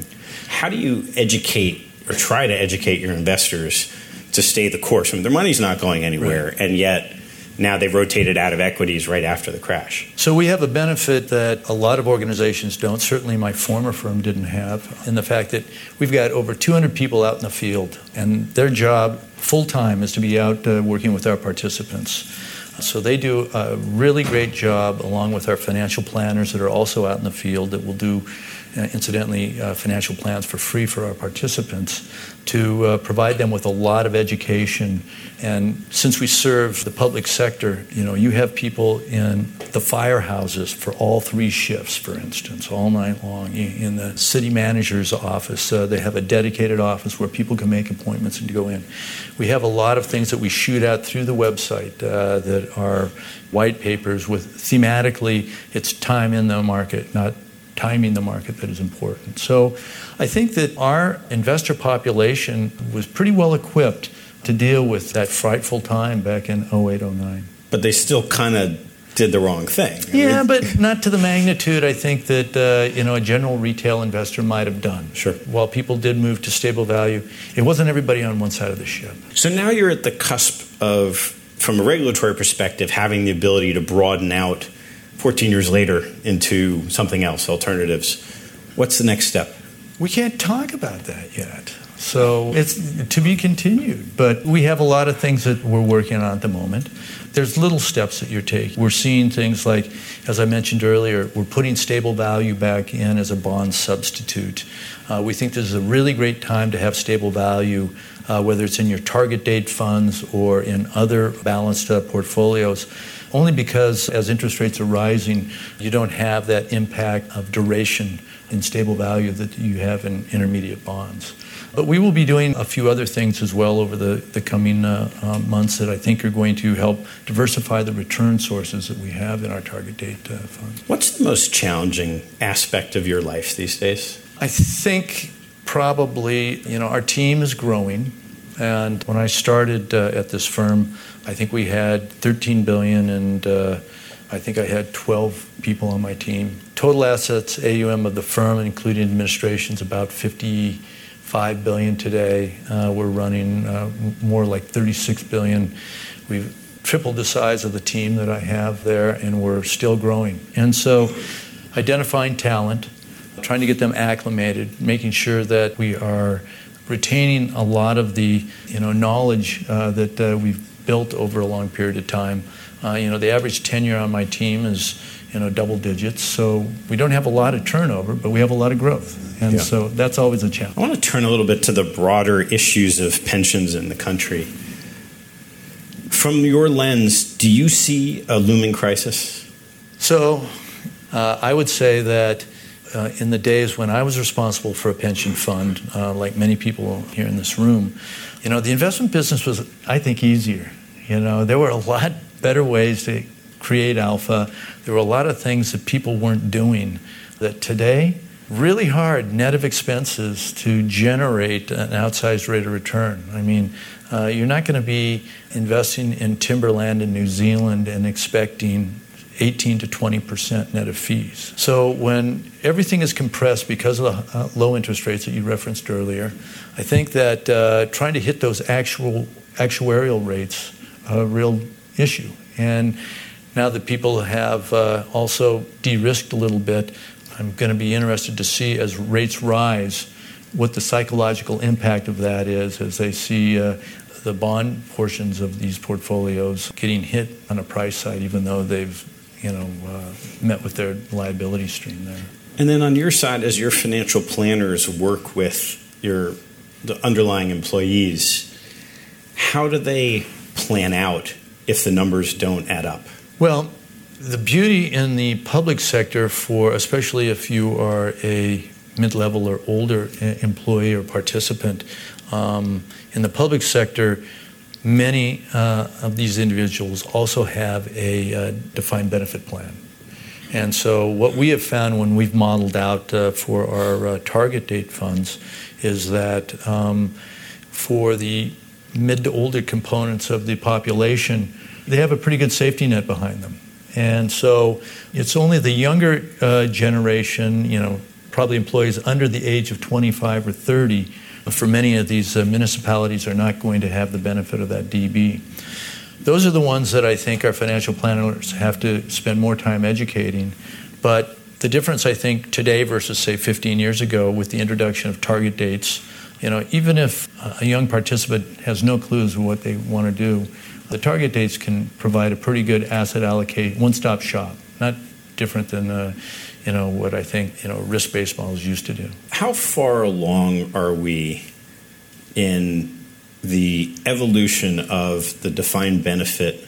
How do you educate or try to educate your investors to stay the course? I mean, their money's not going anywhere, right. And yet now they've rotated out of equities right after the crash. So we have a benefit that a lot of organizations don't. Certainly my former firm didn't have, in the fact that we've got over two hundred people out in the field, and their job full-time is to be out uh, working with our participants. So they do a really great job, along with our financial planners that are also out in the field that will do, uh, incidentally, uh, financial plans for free for our participants, to uh, provide them with a lot of education. And since we serve the public sector, you know, you have people in the firehouses for all three shifts, for instance, all night long. In the city manager's office, uh, they have a dedicated office where people can make appointments and to go in. We have a lot of things that we shoot out through the website uh, that are white papers with thematically, it's time in the market, not timing the market, that is important. So I think that our investor population was pretty well equipped to deal with that frightful time back in oh eight, oh nine. But they still kind of did the wrong thing. Yeah, but not to the magnitude I think that uh, you know a general retail investor might have done. Sure. While people did move to stable value, it wasn't everybody on one side of the ship. So now you're at the cusp of, from a regulatory perspective, having the ability to broaden out fourteen years later into something else, alternatives. What's the next step? We can't talk about that yet. So it's to be continued. But we have a lot of things that we're working on at the moment. There's little steps that you're taking. We're seeing things like, as I mentioned earlier, we're putting stable value back in as a bond substitute. Uh, we think this is a really great time to have stable value, uh, whether it's in your target date funds or in other balanced uh, portfolios, only because as interest rates are rising, you don't have that impact of duration in stable value that you have in intermediate bonds. But we will be doing a few other things as well over the, the coming uh, uh, months that I think are going to help diversify the return sources that we have in our target date uh, funds. What's the most challenging aspect of your life these days? I think probably, you know, our team is growing. And when I started uh, at this firm, I think we had thirteen billion dollars and uh, I think I had twelve people on my team. Total assets, A U M of the firm, including administration, is about fifty-five billion dollars today. Uh, we're running uh, more like thirty-six billion dollars. We've tripled the size of the team that I have there, and we're still growing. And so identifying talent, trying to get them acclimated, making sure that we are retaining a lot of the you know knowledge uh, that uh, we've built over a long period of time. Uh, you know, the average tenure on my team is you know double digits, so we don't have a lot of turnover, but we have a lot of growth, and yeah. so that's always a challenge. I want to turn a little bit to the broader issues of pensions in the country. From your lens, do you see a looming crisis? So, uh, I would say that Uh, in the days when I was responsible for a pension fund, uh, like many people here in this room, you know, the investment business was, I think, easier. You know, there were a lot better ways to create alpha. There were a lot of things that people weren't doing that today, really hard net of expenses to generate an outsized rate of return. I mean, uh, you're not going to be investing in timberland in New Zealand and expecting eighteen to twenty percent net of fees. So when everything is compressed because of the uh, low interest rates that you referenced earlier, I think that uh, trying to hit those actual actuarial rates are a real issue. And now that people have uh, also de-risked a little bit, I'm going to be interested to see as rates rise what the psychological impact of that is as they see uh, the bond portions of these portfolios getting hit on a price side, even though they've you know, uh, met with their liability stream there. And then on your side, as your financial planners work with your the underlying employees, how do they plan out if the numbers don't add up? Well, the beauty in the public sector, for especially if you are a mid-level or older employee or participant, um, in the public sector, many uh, of these individuals also have a uh, defined benefit plan. And so what we have found when we've modeled out uh, for our uh, target date funds is that um, for the mid to older components of the population, they have a pretty good safety net behind them. And so it's only the younger uh, generation, you know, probably employees under the age of twenty-five or thirty, for many of these uh, municipalities are not going to have the benefit of that D B. Those are the ones that I think our financial planners have to spend more time educating. But the difference, I think, today versus, say, fifteen years ago with the introduction of target dates, you know, even if a young participant has no clues what they want to do, the target dates can provide a pretty good asset allocate, one-stop shop, not different than, uh, you know, what I think, you know, risk-based models used to do. How far along are we in the evolution of the defined benefit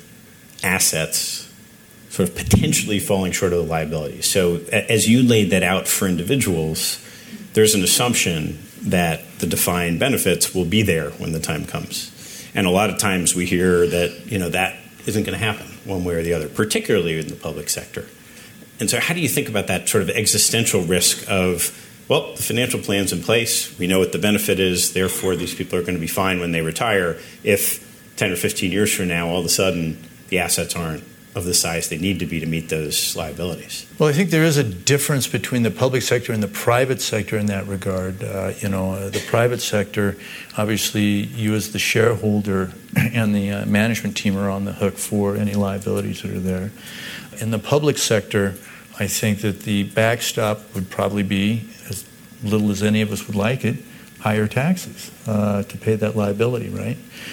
assets sort of potentially falling short of the liability? So as you laid that out for individuals, there's an assumption that the defined benefits will be there when the time comes. And a lot of times we hear that, you know, that isn't going to happen one way or the other, particularly in the public sector. And so how do you think about that sort of existential risk of, well, the financial plan's in place, we know what the benefit is, therefore these people are going to be fine when they retire, if ten or fifteen years from now, all of a sudden, the assets aren't of the size they need to be to meet those liabilities? Well, I think there is a difference between the public sector and the private sector in that regard. Uh, you know, uh, the private sector, obviously, you as the shareholder and the uh, management team are on the hook for any liabilities that are there. In the public sector, I think that the backstop would probably be, as little as any of us would like it, higher taxes uh, to pay that liability, right?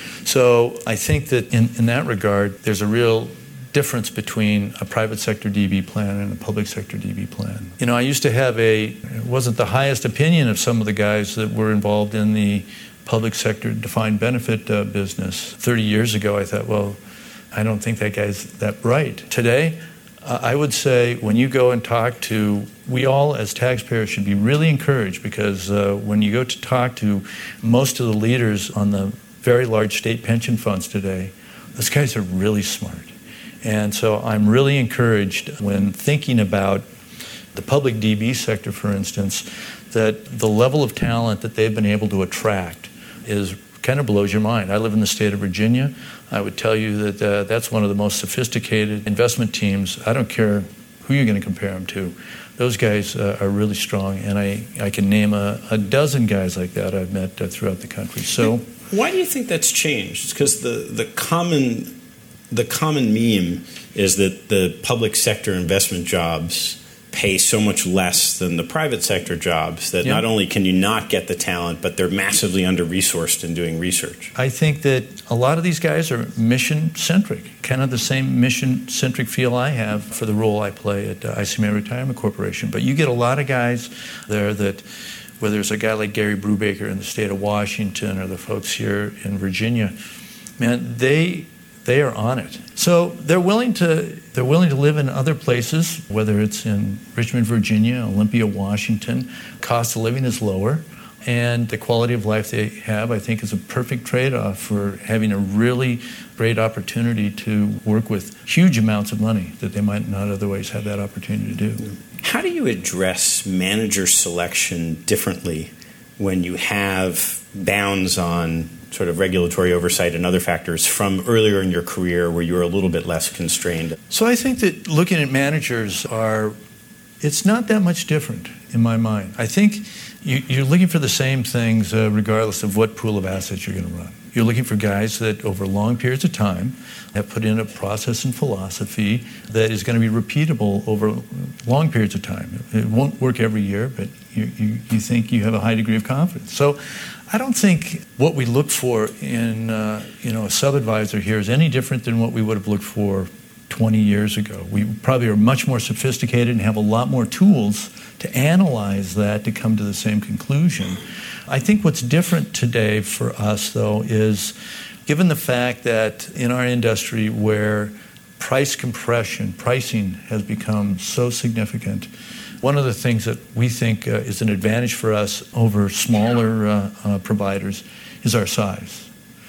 So I think that in, in that regard, there's a real difference between a private sector D B plan and a public sector D B plan. You know, I used to have a, it wasn't the highest opinion of some of the guys that were involved in the public sector defined benefit uh, business. thirty years ago, I thought, well, I don't think that guy's that bright. Today, uh, I would say when you go and talk to, we all as taxpayers should be really encouraged, because uh, when you go to talk to most of the leaders on the very large state pension funds today, those guys are really smart. And so I'm really encouraged when thinking about the public D B sector, for instance, that the level of talent that they've been able to attract is kind of blows your mind. I live in the state of Virginia. I would tell you that uh, that's one of the most sophisticated investment teams. I don't care who you're going to compare them to. Those guys uh, are really strong, and I, I can name a, a dozen guys like that I've met uh, throughout the country. So, why do you think that's changed? Because the, the common the common meme is that the public sector investment jobs pay so much less than the private sector jobs that yep. not only can you not get the talent, but they're massively under-resourced in doing research. I think that a lot of these guys are mission-centric, kind of the same mission-centric feel I have for the role I play at uh, I C M A Retirement Corporation. But you get a lot of guys there that, whether it's a guy like Gary Brubaker in the state of Washington or the folks here in Virginia, man, they... They are on it. So they're willing to they're willing to live in other places, whether it's in Richmond, Virginia, Olympia, Washington. Cost of living is lower, and the quality of life they have, I think, is a perfect trade-off for having a really great opportunity to work with huge amounts of money that they might not otherwise have that opportunity to do. How do you address manager selection differently when you have bounds on sort of regulatory oversight and other factors from earlier in your career where you were a little bit less constrained? So I think that looking at managers are, it's not that much different in my mind. I think you, you're looking for the same things uh, regardless of what pool of assets you're going to run. You're looking for guys that over long periods of time have put in a process and philosophy that is going to be repeatable over long periods of time. It won't work every year, but you, you, you think you have a high degree of confidence. So I don't think what we look for in uh, you know a sub-advisor here is any different than what we would have looked for twenty years ago. We probably are much more sophisticated and have a lot more tools to analyze that to come to the same conclusion. I think what's different today for us, though, is given the fact that in our industry where price compression, pricing has become so significant, one of the things that we think uh, is an advantage for us over smaller uh, uh, providers is our size.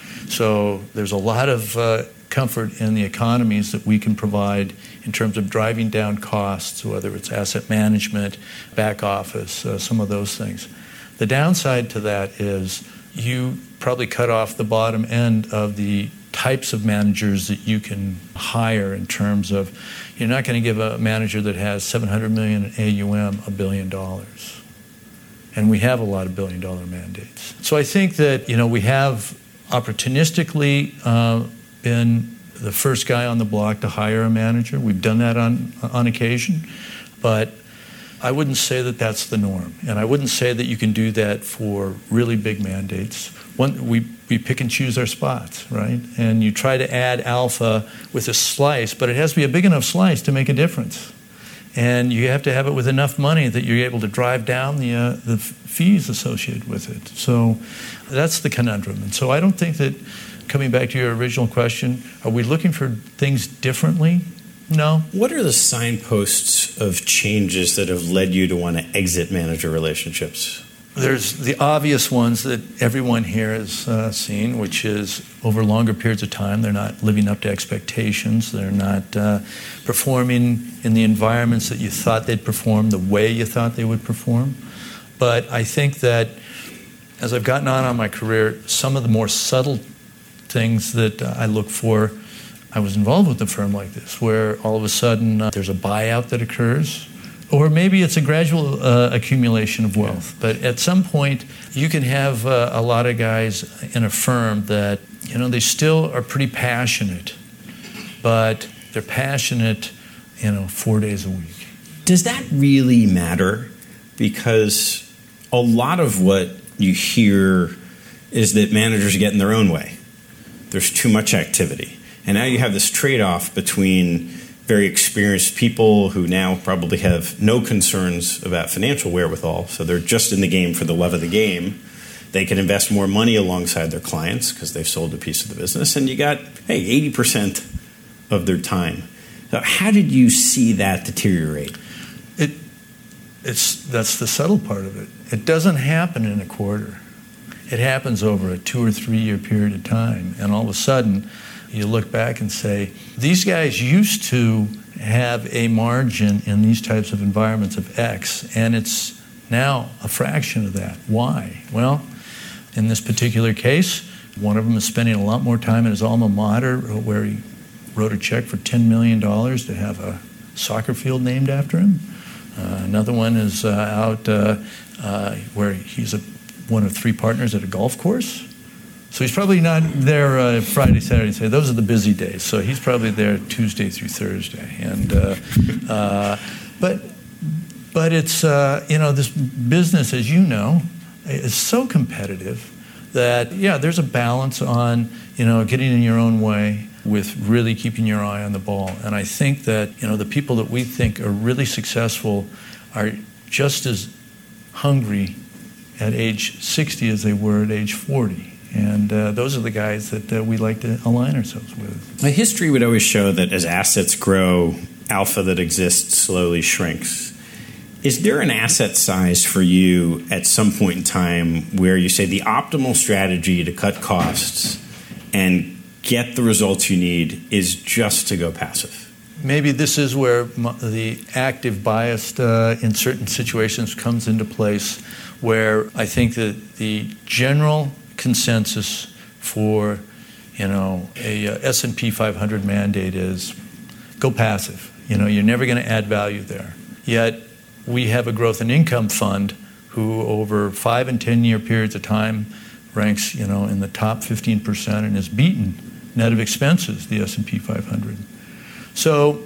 So there's a lot of uh, comfort in the economies that we can provide in terms of driving down costs, whether it's asset management, back office, uh, some of those things. The downside to that is you probably cut off the bottom end of the types of managers that you can hire in terms of you're not going to give a manager that has seven hundred million dollars in A U M a billion dollars. and we have a lot of billion-dollar mandates. So I think that, you know, we have opportunistically uh, been the first guy on the block to hire a manager. We've done that on on occasion, but I wouldn't say that that's the norm, and I wouldn't say that you can do that for really big mandates. One, we, we pick and choose our spots, right? And you try to add alpha with a slice, but it has to be a big enough slice to make a difference. And you have to have it with enough money that you're able to drive down the uh, the fees associated with it. So that's the conundrum. And so I don't think that, coming back to your original question, are we looking for things differently? No. What are the signposts of changes that have led you to want to exit manager relationships? There's the obvious ones that everyone here has uh, seen, which is over longer periods of time, they're not living up to expectations. They're not uh, performing in the environments that you thought they'd perform, the way you thought they would perform. But I think that as I've gotten on on my career, some of the more subtle things that uh, I look for, I was involved with a firm like this, where all of a sudden uh, there's a buyout that occurs, or maybe it's a gradual uh, accumulation of wealth. Yeah. But at some point, you can have uh, a lot of guys in a firm that, you know, they still are pretty passionate, but they're passionate, you know, four days a week. Does that really matter? Because a lot of what you hear is that managers get in their own way. There's too much activity. And now you have this trade-off between very experienced people who now probably have no concerns about financial wherewithal, so they're just in the game for the love of the game. They can invest more money alongside their clients because they've sold a piece of the business. And you got, hey, eighty percent of their time. So how did you see that deteriorate? It, it's that's the subtle part of it. It doesn't happen in a quarter. It happens over a two or three year period of time. And all of a sudden, you look back and say, these guys used to have a margin in these types of environments of X, and it's now a fraction of that. Why? Well, in this particular case, one of them is spending a lot more time in his alma mater, where he wrote a check for ten million dollars to have a soccer field named after him. Uh, another one is uh, out uh, uh, where he's a, one of three partners at a golf course. So he's probably not there uh, Friday, Saturday, Sunday. Those are the busy days. So he's probably there Tuesday through Thursday. And uh, uh, but but it's uh, you know, this business, as you know, is so competitive that yeah, there's a balance on, you know, getting in your own way with really keeping your eye on the ball. And I think that, you know, the people that we think are really successful are just as hungry at age sixty as they were at age forty. And uh, those are the guys that uh, we like to align ourselves with. My history would always show that as assets grow, alpha that exists slowly shrinks. Is there an asset size for you at some point in time where you say the optimal strategy to cut costs and get the results you need is just to go passive? Maybe this is where the active bias uh, in certain situations comes into place, where I think that the general consensus for, you know, a, a S and P five hundred mandate is go passive. You know, you're never going to add value there. Yet we have a growth and income fund who over five and ten year periods of time ranks, you know, in the top fifteen percent and has beaten net of expenses the S and P five hundred. So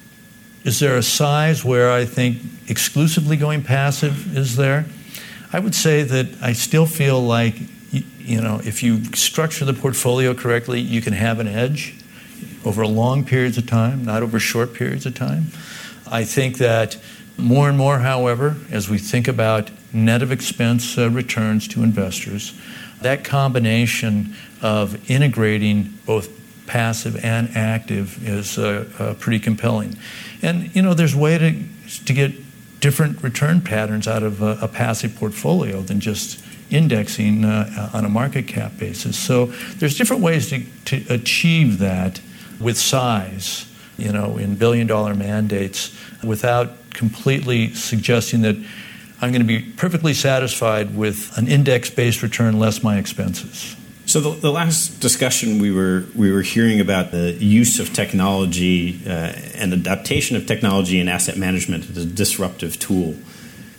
is there a size where I think exclusively going passive is there? I would say that I still feel like, you know, if you structure the portfolio correctly, you can have an edge over long periods of time, not over short periods of time. I think that more and more, however, as we think about net of expense uh, returns to investors, that combination of integrating both passive and active is uh, uh, pretty compelling. And, you know, there's a way to, to get different return patterns out of a, a passive portfolio than just indexing uh, on a market cap basis. So there's different ways to, to achieve that with size, you know, in billion dollar mandates without completely suggesting that I'm going to be perfectly satisfied with an index-based return less my expenses. So the, the last discussion we were we were hearing about the use of technology uh, and adaptation of technology in asset management as a disruptive tool.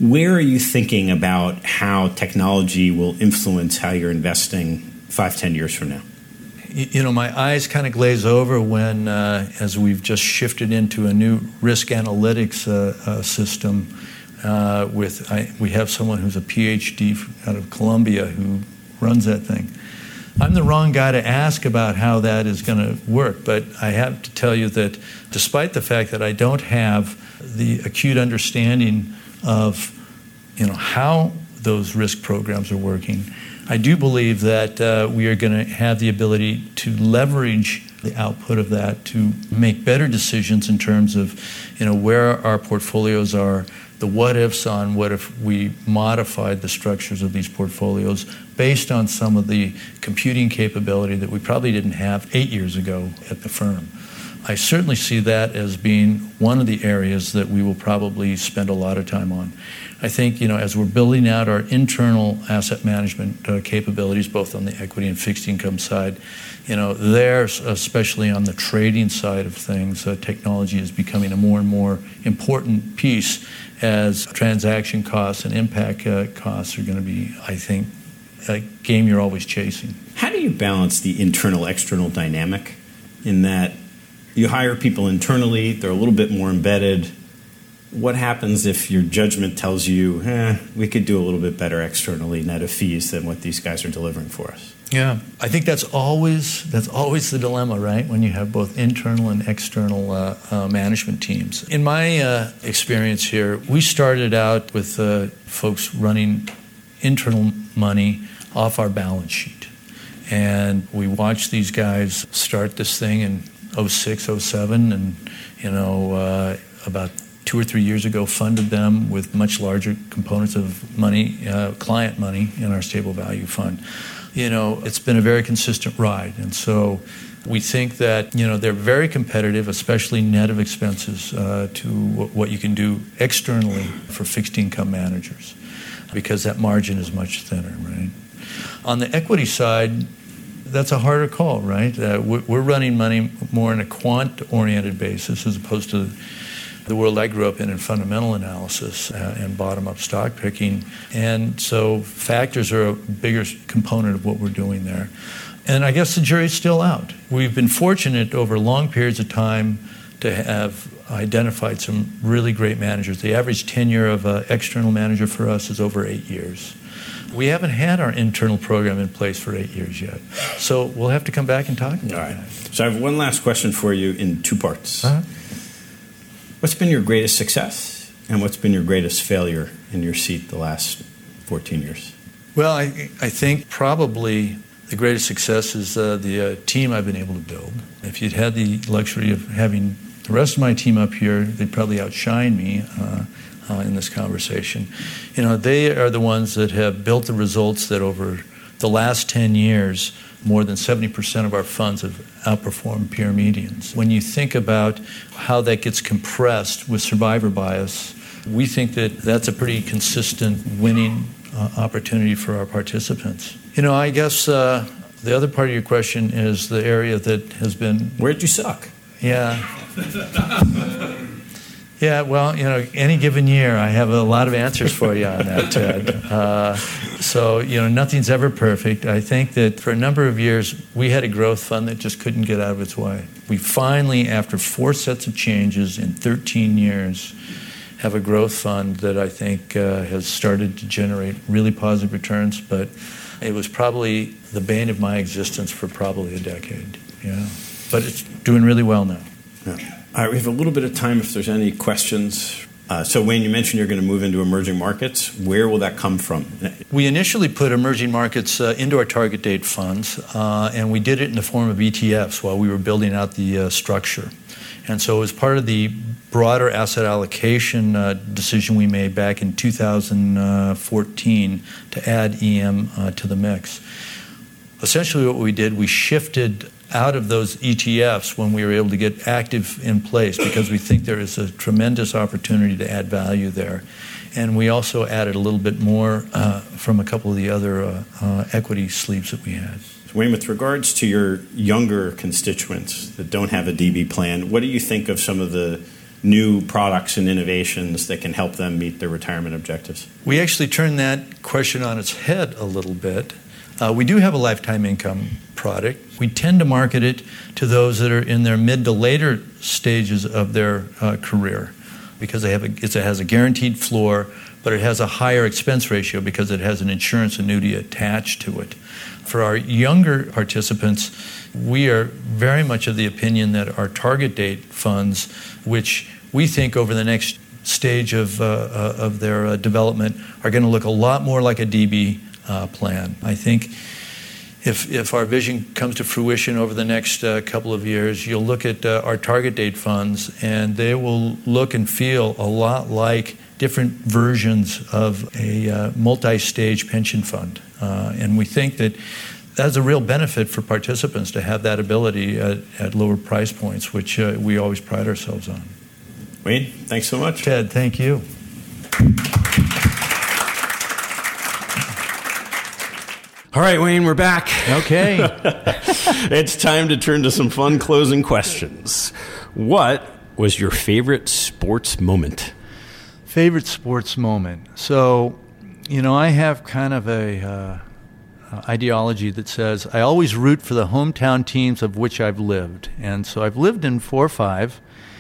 Where are you thinking about how technology will influence how you're investing five, ten years from now? You know, my eyes kind of glaze over when, uh, as we've just shifted into a new risk analytics uh, uh, system uh, with, I, we have someone who's a P H D out of Columbia who runs that thing. I'm the wrong guy to ask about how that is going to work, but I have to tell you that despite the fact that I don't have the acute understanding of, you know, how those risk programs are working, I do believe that uh, we are going to have the ability to leverage the output of that to make better decisions in terms of, you know, where our portfolios are, the what-ifs on what if we modified the structures of these portfolios based on some of the computing capability that we probably didn't have eight years ago at the firm. I certainly see that as being one of the areas that we will probably spend a lot of time on. I think, you know, as we're building out our internal asset management uh, capabilities, both on the equity and fixed income side, you know, there, especially on the trading side of things, uh, technology is becoming a more and more important piece as transaction costs and impact uh, costs are going to be, I think, a game you're always chasing. How do you balance the internal-external dynamic in that you hire people internally, they're a little bit more embedded? What happens if your judgment tells you, eh, we could do a little bit better externally net of fees than what these guys are delivering for us? Yeah, I think that's always that's always the dilemma, right? When you have both internal and external uh, uh, management teams. In my uh, experience here, we started out with uh, folks running internal money off our balance sheet, and we watched these guys start this thing in oh six, oh seven, and you know uh, about two or three years ago funded them with much larger components of money, uh, client money in our stable value fund. You know, it's been a very consistent ride, and so we think that, you know, they're very competitive, especially net of expenses, uh, to what you can do externally for fixed income managers, because that margin is much thinner, right? On the equity side, that's a harder call, right? Uh, we're running money more on a quant-oriented basis as opposed to the world I grew up in in fundamental analysis uh, and bottom-up stock picking. And so factors are a bigger component of what we're doing there. And I guess the jury's still out. We've been fortunate over long periods of time to have identified some really great managers. The average tenure of an external manager for us is over eight years. We haven't had our internal program in place for eight years yet. So we'll have to come back and talk about All right. that. So I have one last question for you in two parts. Uh-huh. What's been your greatest success, and what's been your greatest failure in your seat the last fourteen years? Well, I, I think probably the greatest success is uh, the uh, team I've been able to build. If you'd had the luxury of having the rest of my team up here, they'd probably outshine me uh, uh, in this conversation. You know, they are the ones that have built the results that over the last ten years, more than seventy percent of our funds have outperformed peer medians. When you think about how that gets compressed with survivor bias, we think that that's a pretty consistent winning uh, opportunity for our participants. You know, I guess uh, the other part of your question is the area that has been... Where'd you suck? Yeah. Yeah, well, you know, any given year, I have a lot of answers for you on that, Ted. Uh, so, you know, nothing's ever perfect. I think that for a number of years, we had a growth fund that just couldn't get out of its way. We finally, after four sets of changes in thirteen years, have a growth fund that I think uh, has started to generate really positive returns, but it was probably the bane of my existence for probably a decade. Yeah, but it's doing really well now. Yeah. All right, we have a little bit of time if there's any questions. Uh, so, Wayne, you mentioned you're going to move into emerging markets. Where will that come from? We initially put emerging markets uh, into our target date funds, uh, and we did it in the form of E T Fs while we were building out the uh, structure. And so it was part of the broader asset allocation uh, decision we made back in two thousand fourteen to add E M uh, to the mix. Essentially what we did, we shifted out of those E T Fs when we were able to get active in place because we think there is a tremendous opportunity to add value there. And we also added a little bit more uh, from a couple of the other uh, uh, equity sleeves that we had. Wayne, with regards to your younger constituents that don't have a D B plan, what do you think of some of the new products and innovations that can help them meet their retirement objectives? We actually turned that question on its head a little bit. Uh, we do have a lifetime income product. We tend to market it to those that are in their mid to later stages of their uh, career because they have a, it has a guaranteed floor, but it has a higher expense ratio because it has an insurance annuity attached to it. For our younger participants, we are very much of the opinion that our target date funds, which we think over the next stage of, uh, uh, of their uh, development, are going to look a lot more like a D B uh, plan. I think if, if our vision comes to fruition over the next uh, couple of years, you'll look at uh, our target date funds, and they will look and feel a lot like different versions of a uh, multi-stage pension fund. Uh, and we think that that's a real benefit for participants to have that ability at, at lower price points, which uh, we always pride ourselves on. Wayne, thanks so much. Ted, thank you. All right, Wayne, we're back. Okay. It's time to turn to some fun closing questions. What was your favorite sports moment? Favorite sports moment. So, you know, I have kind of a uh, ideology that says I always root for the hometown teams of which I've lived. And so I've lived in four or five.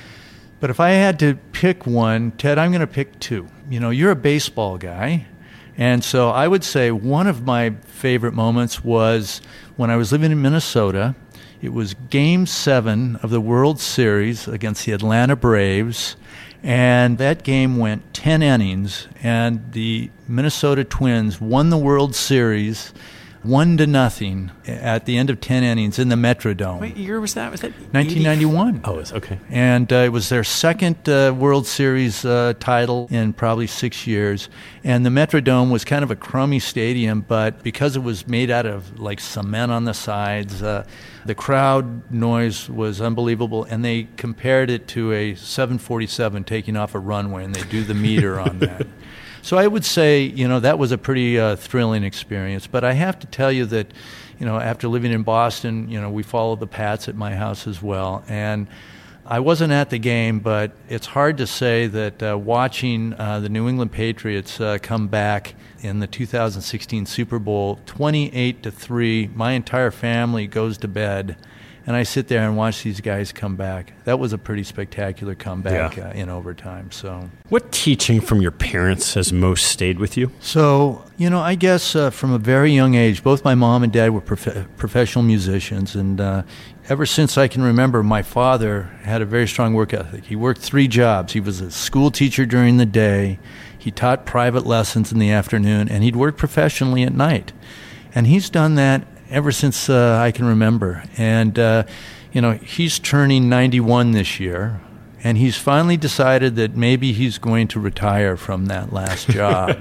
But if I had to pick one, Ted, I'm going to pick two. You know, you're a baseball guy. And so I would say one of my favorite moments was when I was living in Minnesota. It was Game seven of the World Series against the Atlanta Braves. And that game went ten innings, and the Minnesota Twins won the World Series one to nothing at the end of ten innings in the Metrodome. What year was that? Was that nineteen ninety-one? Oh, it's okay. And uh, it was their second uh, World Series uh, title in probably six years. And the Metrodome was kind of a crummy stadium, but because it was made out of like cement on the sides, uh, the crowd noise was unbelievable. And they compared it to a seven forty-seven taking off a runway, and they do the meter on that. So I would say, you know, that was a pretty uh, thrilling experience. But I have to tell you that, you know, after living in Boston, you know, we followed the Pats at my house as well. And I wasn't at the game, but it's hard to say that uh, watching uh, the New England Patriots uh, come back in the two thousand sixteen Super Bowl, twenty-eight to three, my entire family goes to bed. And I sit there and watch these guys come back. That was a pretty spectacular comeback yeah. uh, in overtime. So, what teaching from your parents has most stayed with you? So, you know, I guess uh, from a very young age, both my mom and dad were prof- professional musicians. And uh, ever since I can remember, my father had a very strong work ethic. He worked three jobs. He was a school teacher during the day. He taught private lessons in the afternoon. And he'd work professionally at night. And he's done that ever since uh, I can remember. And, uh, you know, he's turning ninety-one this year, and he's finally decided that maybe he's going to retire from that last job.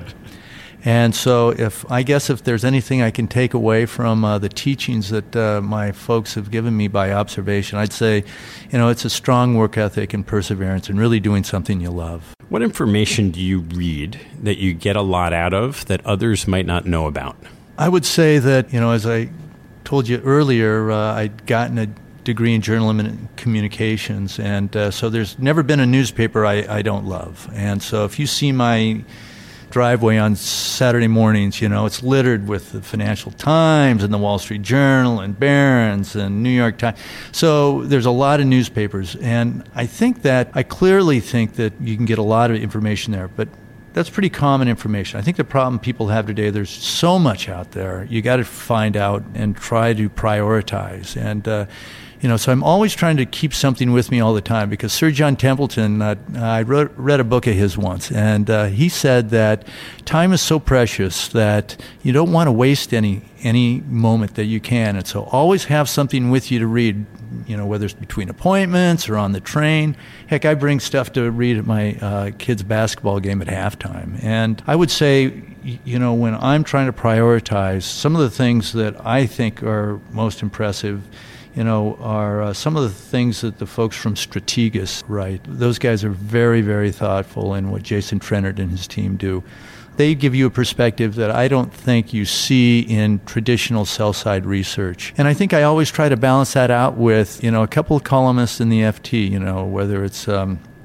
And so if I guess if there's anything I can take away from uh, the teachings that uh, my folks have given me by observation, I'd say, you know, it's a strong work ethic and perseverance and really doing something you love. What information do you read that you get a lot out of that others might not know about? I would say that, you know, as I told you earlier, uh, I'd gotten a degree in journalism and communications, and uh, so there's never been a newspaper I, I don't love. And so if you see my driveway on Saturday mornings, you know, it's littered with the Financial Times and the Wall Street Journal and Barron's and New York Times. So there's a lot of newspapers, and I think that, I clearly think that you can get a lot of information there, but that's pretty common information. I think the problem people have today, there's so much out there. You got to find out and try to prioritize. And, uh, you know, so I'm always trying to keep something with me all the time, because Sir John Templeton, uh, I wrote, read a book of his once, and uh, he said that time is so precious that you don't want to waste any any moment that you can. And so always have something with you to read, you know, whether it's between appointments or on the train. Heck, I bring stuff to read at my uh, kids' basketball game at halftime. And I would say, you know, when I'm trying to prioritize, some of the things that I think are most impressive, you know, are uh, some of the things that the folks from Strategas write. Those guys are very, very thoughtful in what Jason Trennert and his team do. They give you a perspective that I don't think you see in traditional sell-side research. And I think I always try to balance that out with, you know, a couple of columnists in the F T, you know, whether it's um,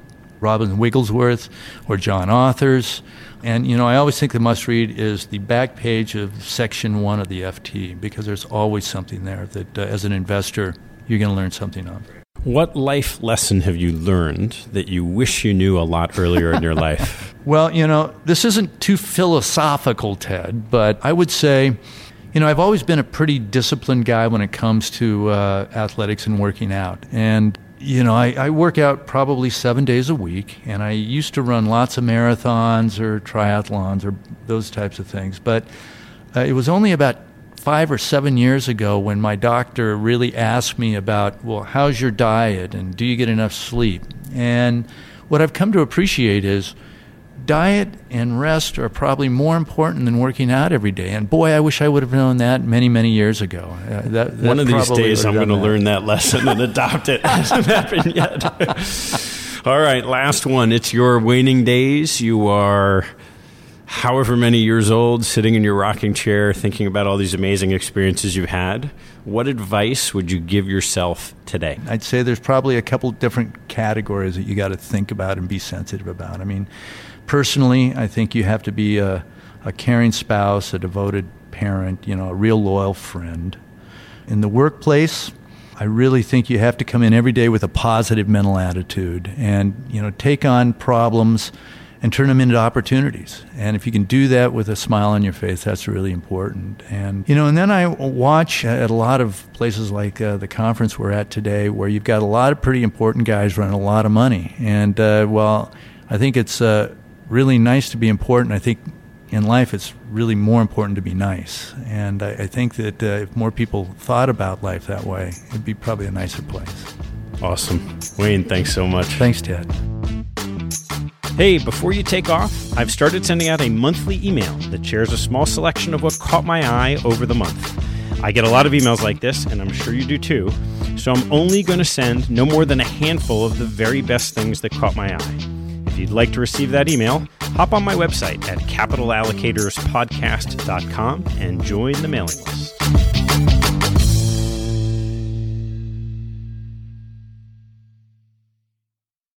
Robin Wigglesworth or John Authers. And, you know, I always think the must-read is the back page of Section one of the F T, because there's always something there that, uh, as an investor, you're going to learn something on. What life lesson have you learned that you wish you knew a lot earlier in your life? Well, you know, this isn't too philosophical, Ted, but I would say, you know, I've always been a pretty disciplined guy when it comes to uh, athletics and working out. And, you know, I, I work out probably seven days a week, and I used to run lots of marathons or triathlons or those types of things. But uh, it was only about five or seven years ago when my doctor really asked me about, well, how's your diet and do you get enough sleep? And what I've come to appreciate is diet and rest are probably more important than working out every day. And boy, I wish I would have known that many, many years ago. Uh, that, that One of these days I'm going to that. learn that lesson and adopt it. It hasn't happened yet. All right, last one. It's your waning days. You are however many years old, sitting in your rocking chair, thinking about all these amazing experiences you've had. What advice would you give yourself today? I'd say there's probably a couple different categories that you got to think about and be sensitive about. I mean, personally, I think you have to be a, a caring spouse, a devoted parent, you know, a real loyal friend. In the workplace, I really think you have to come in every day with a positive mental attitude and, you know, take on problems and turn them into opportunities. And if you can do that with a smile on your face, that's really important. And, you know, and then I watch at a lot of places like uh, the conference we're at today, where you've got a lot of pretty important guys running a lot of money. And, uh, well, I think it's uh, really nice to be important. I think in life it's really more important to be nice. And I, I think that uh, if more people thought about life that way, it'd be probably a nicer place. Awesome. Wayne, thanks so much. Thanks, Ted. Hey, before you take off, I've started sending out a monthly email that shares a small selection of what caught my eye over the month. I get a lot of emails like this, and I'm sure you do too, so I'm only going to send no more than a handful of the very best things that caught my eye. If you'd like to receive that email, hop on my website at capital allocators podcast dot com and join the mailing list.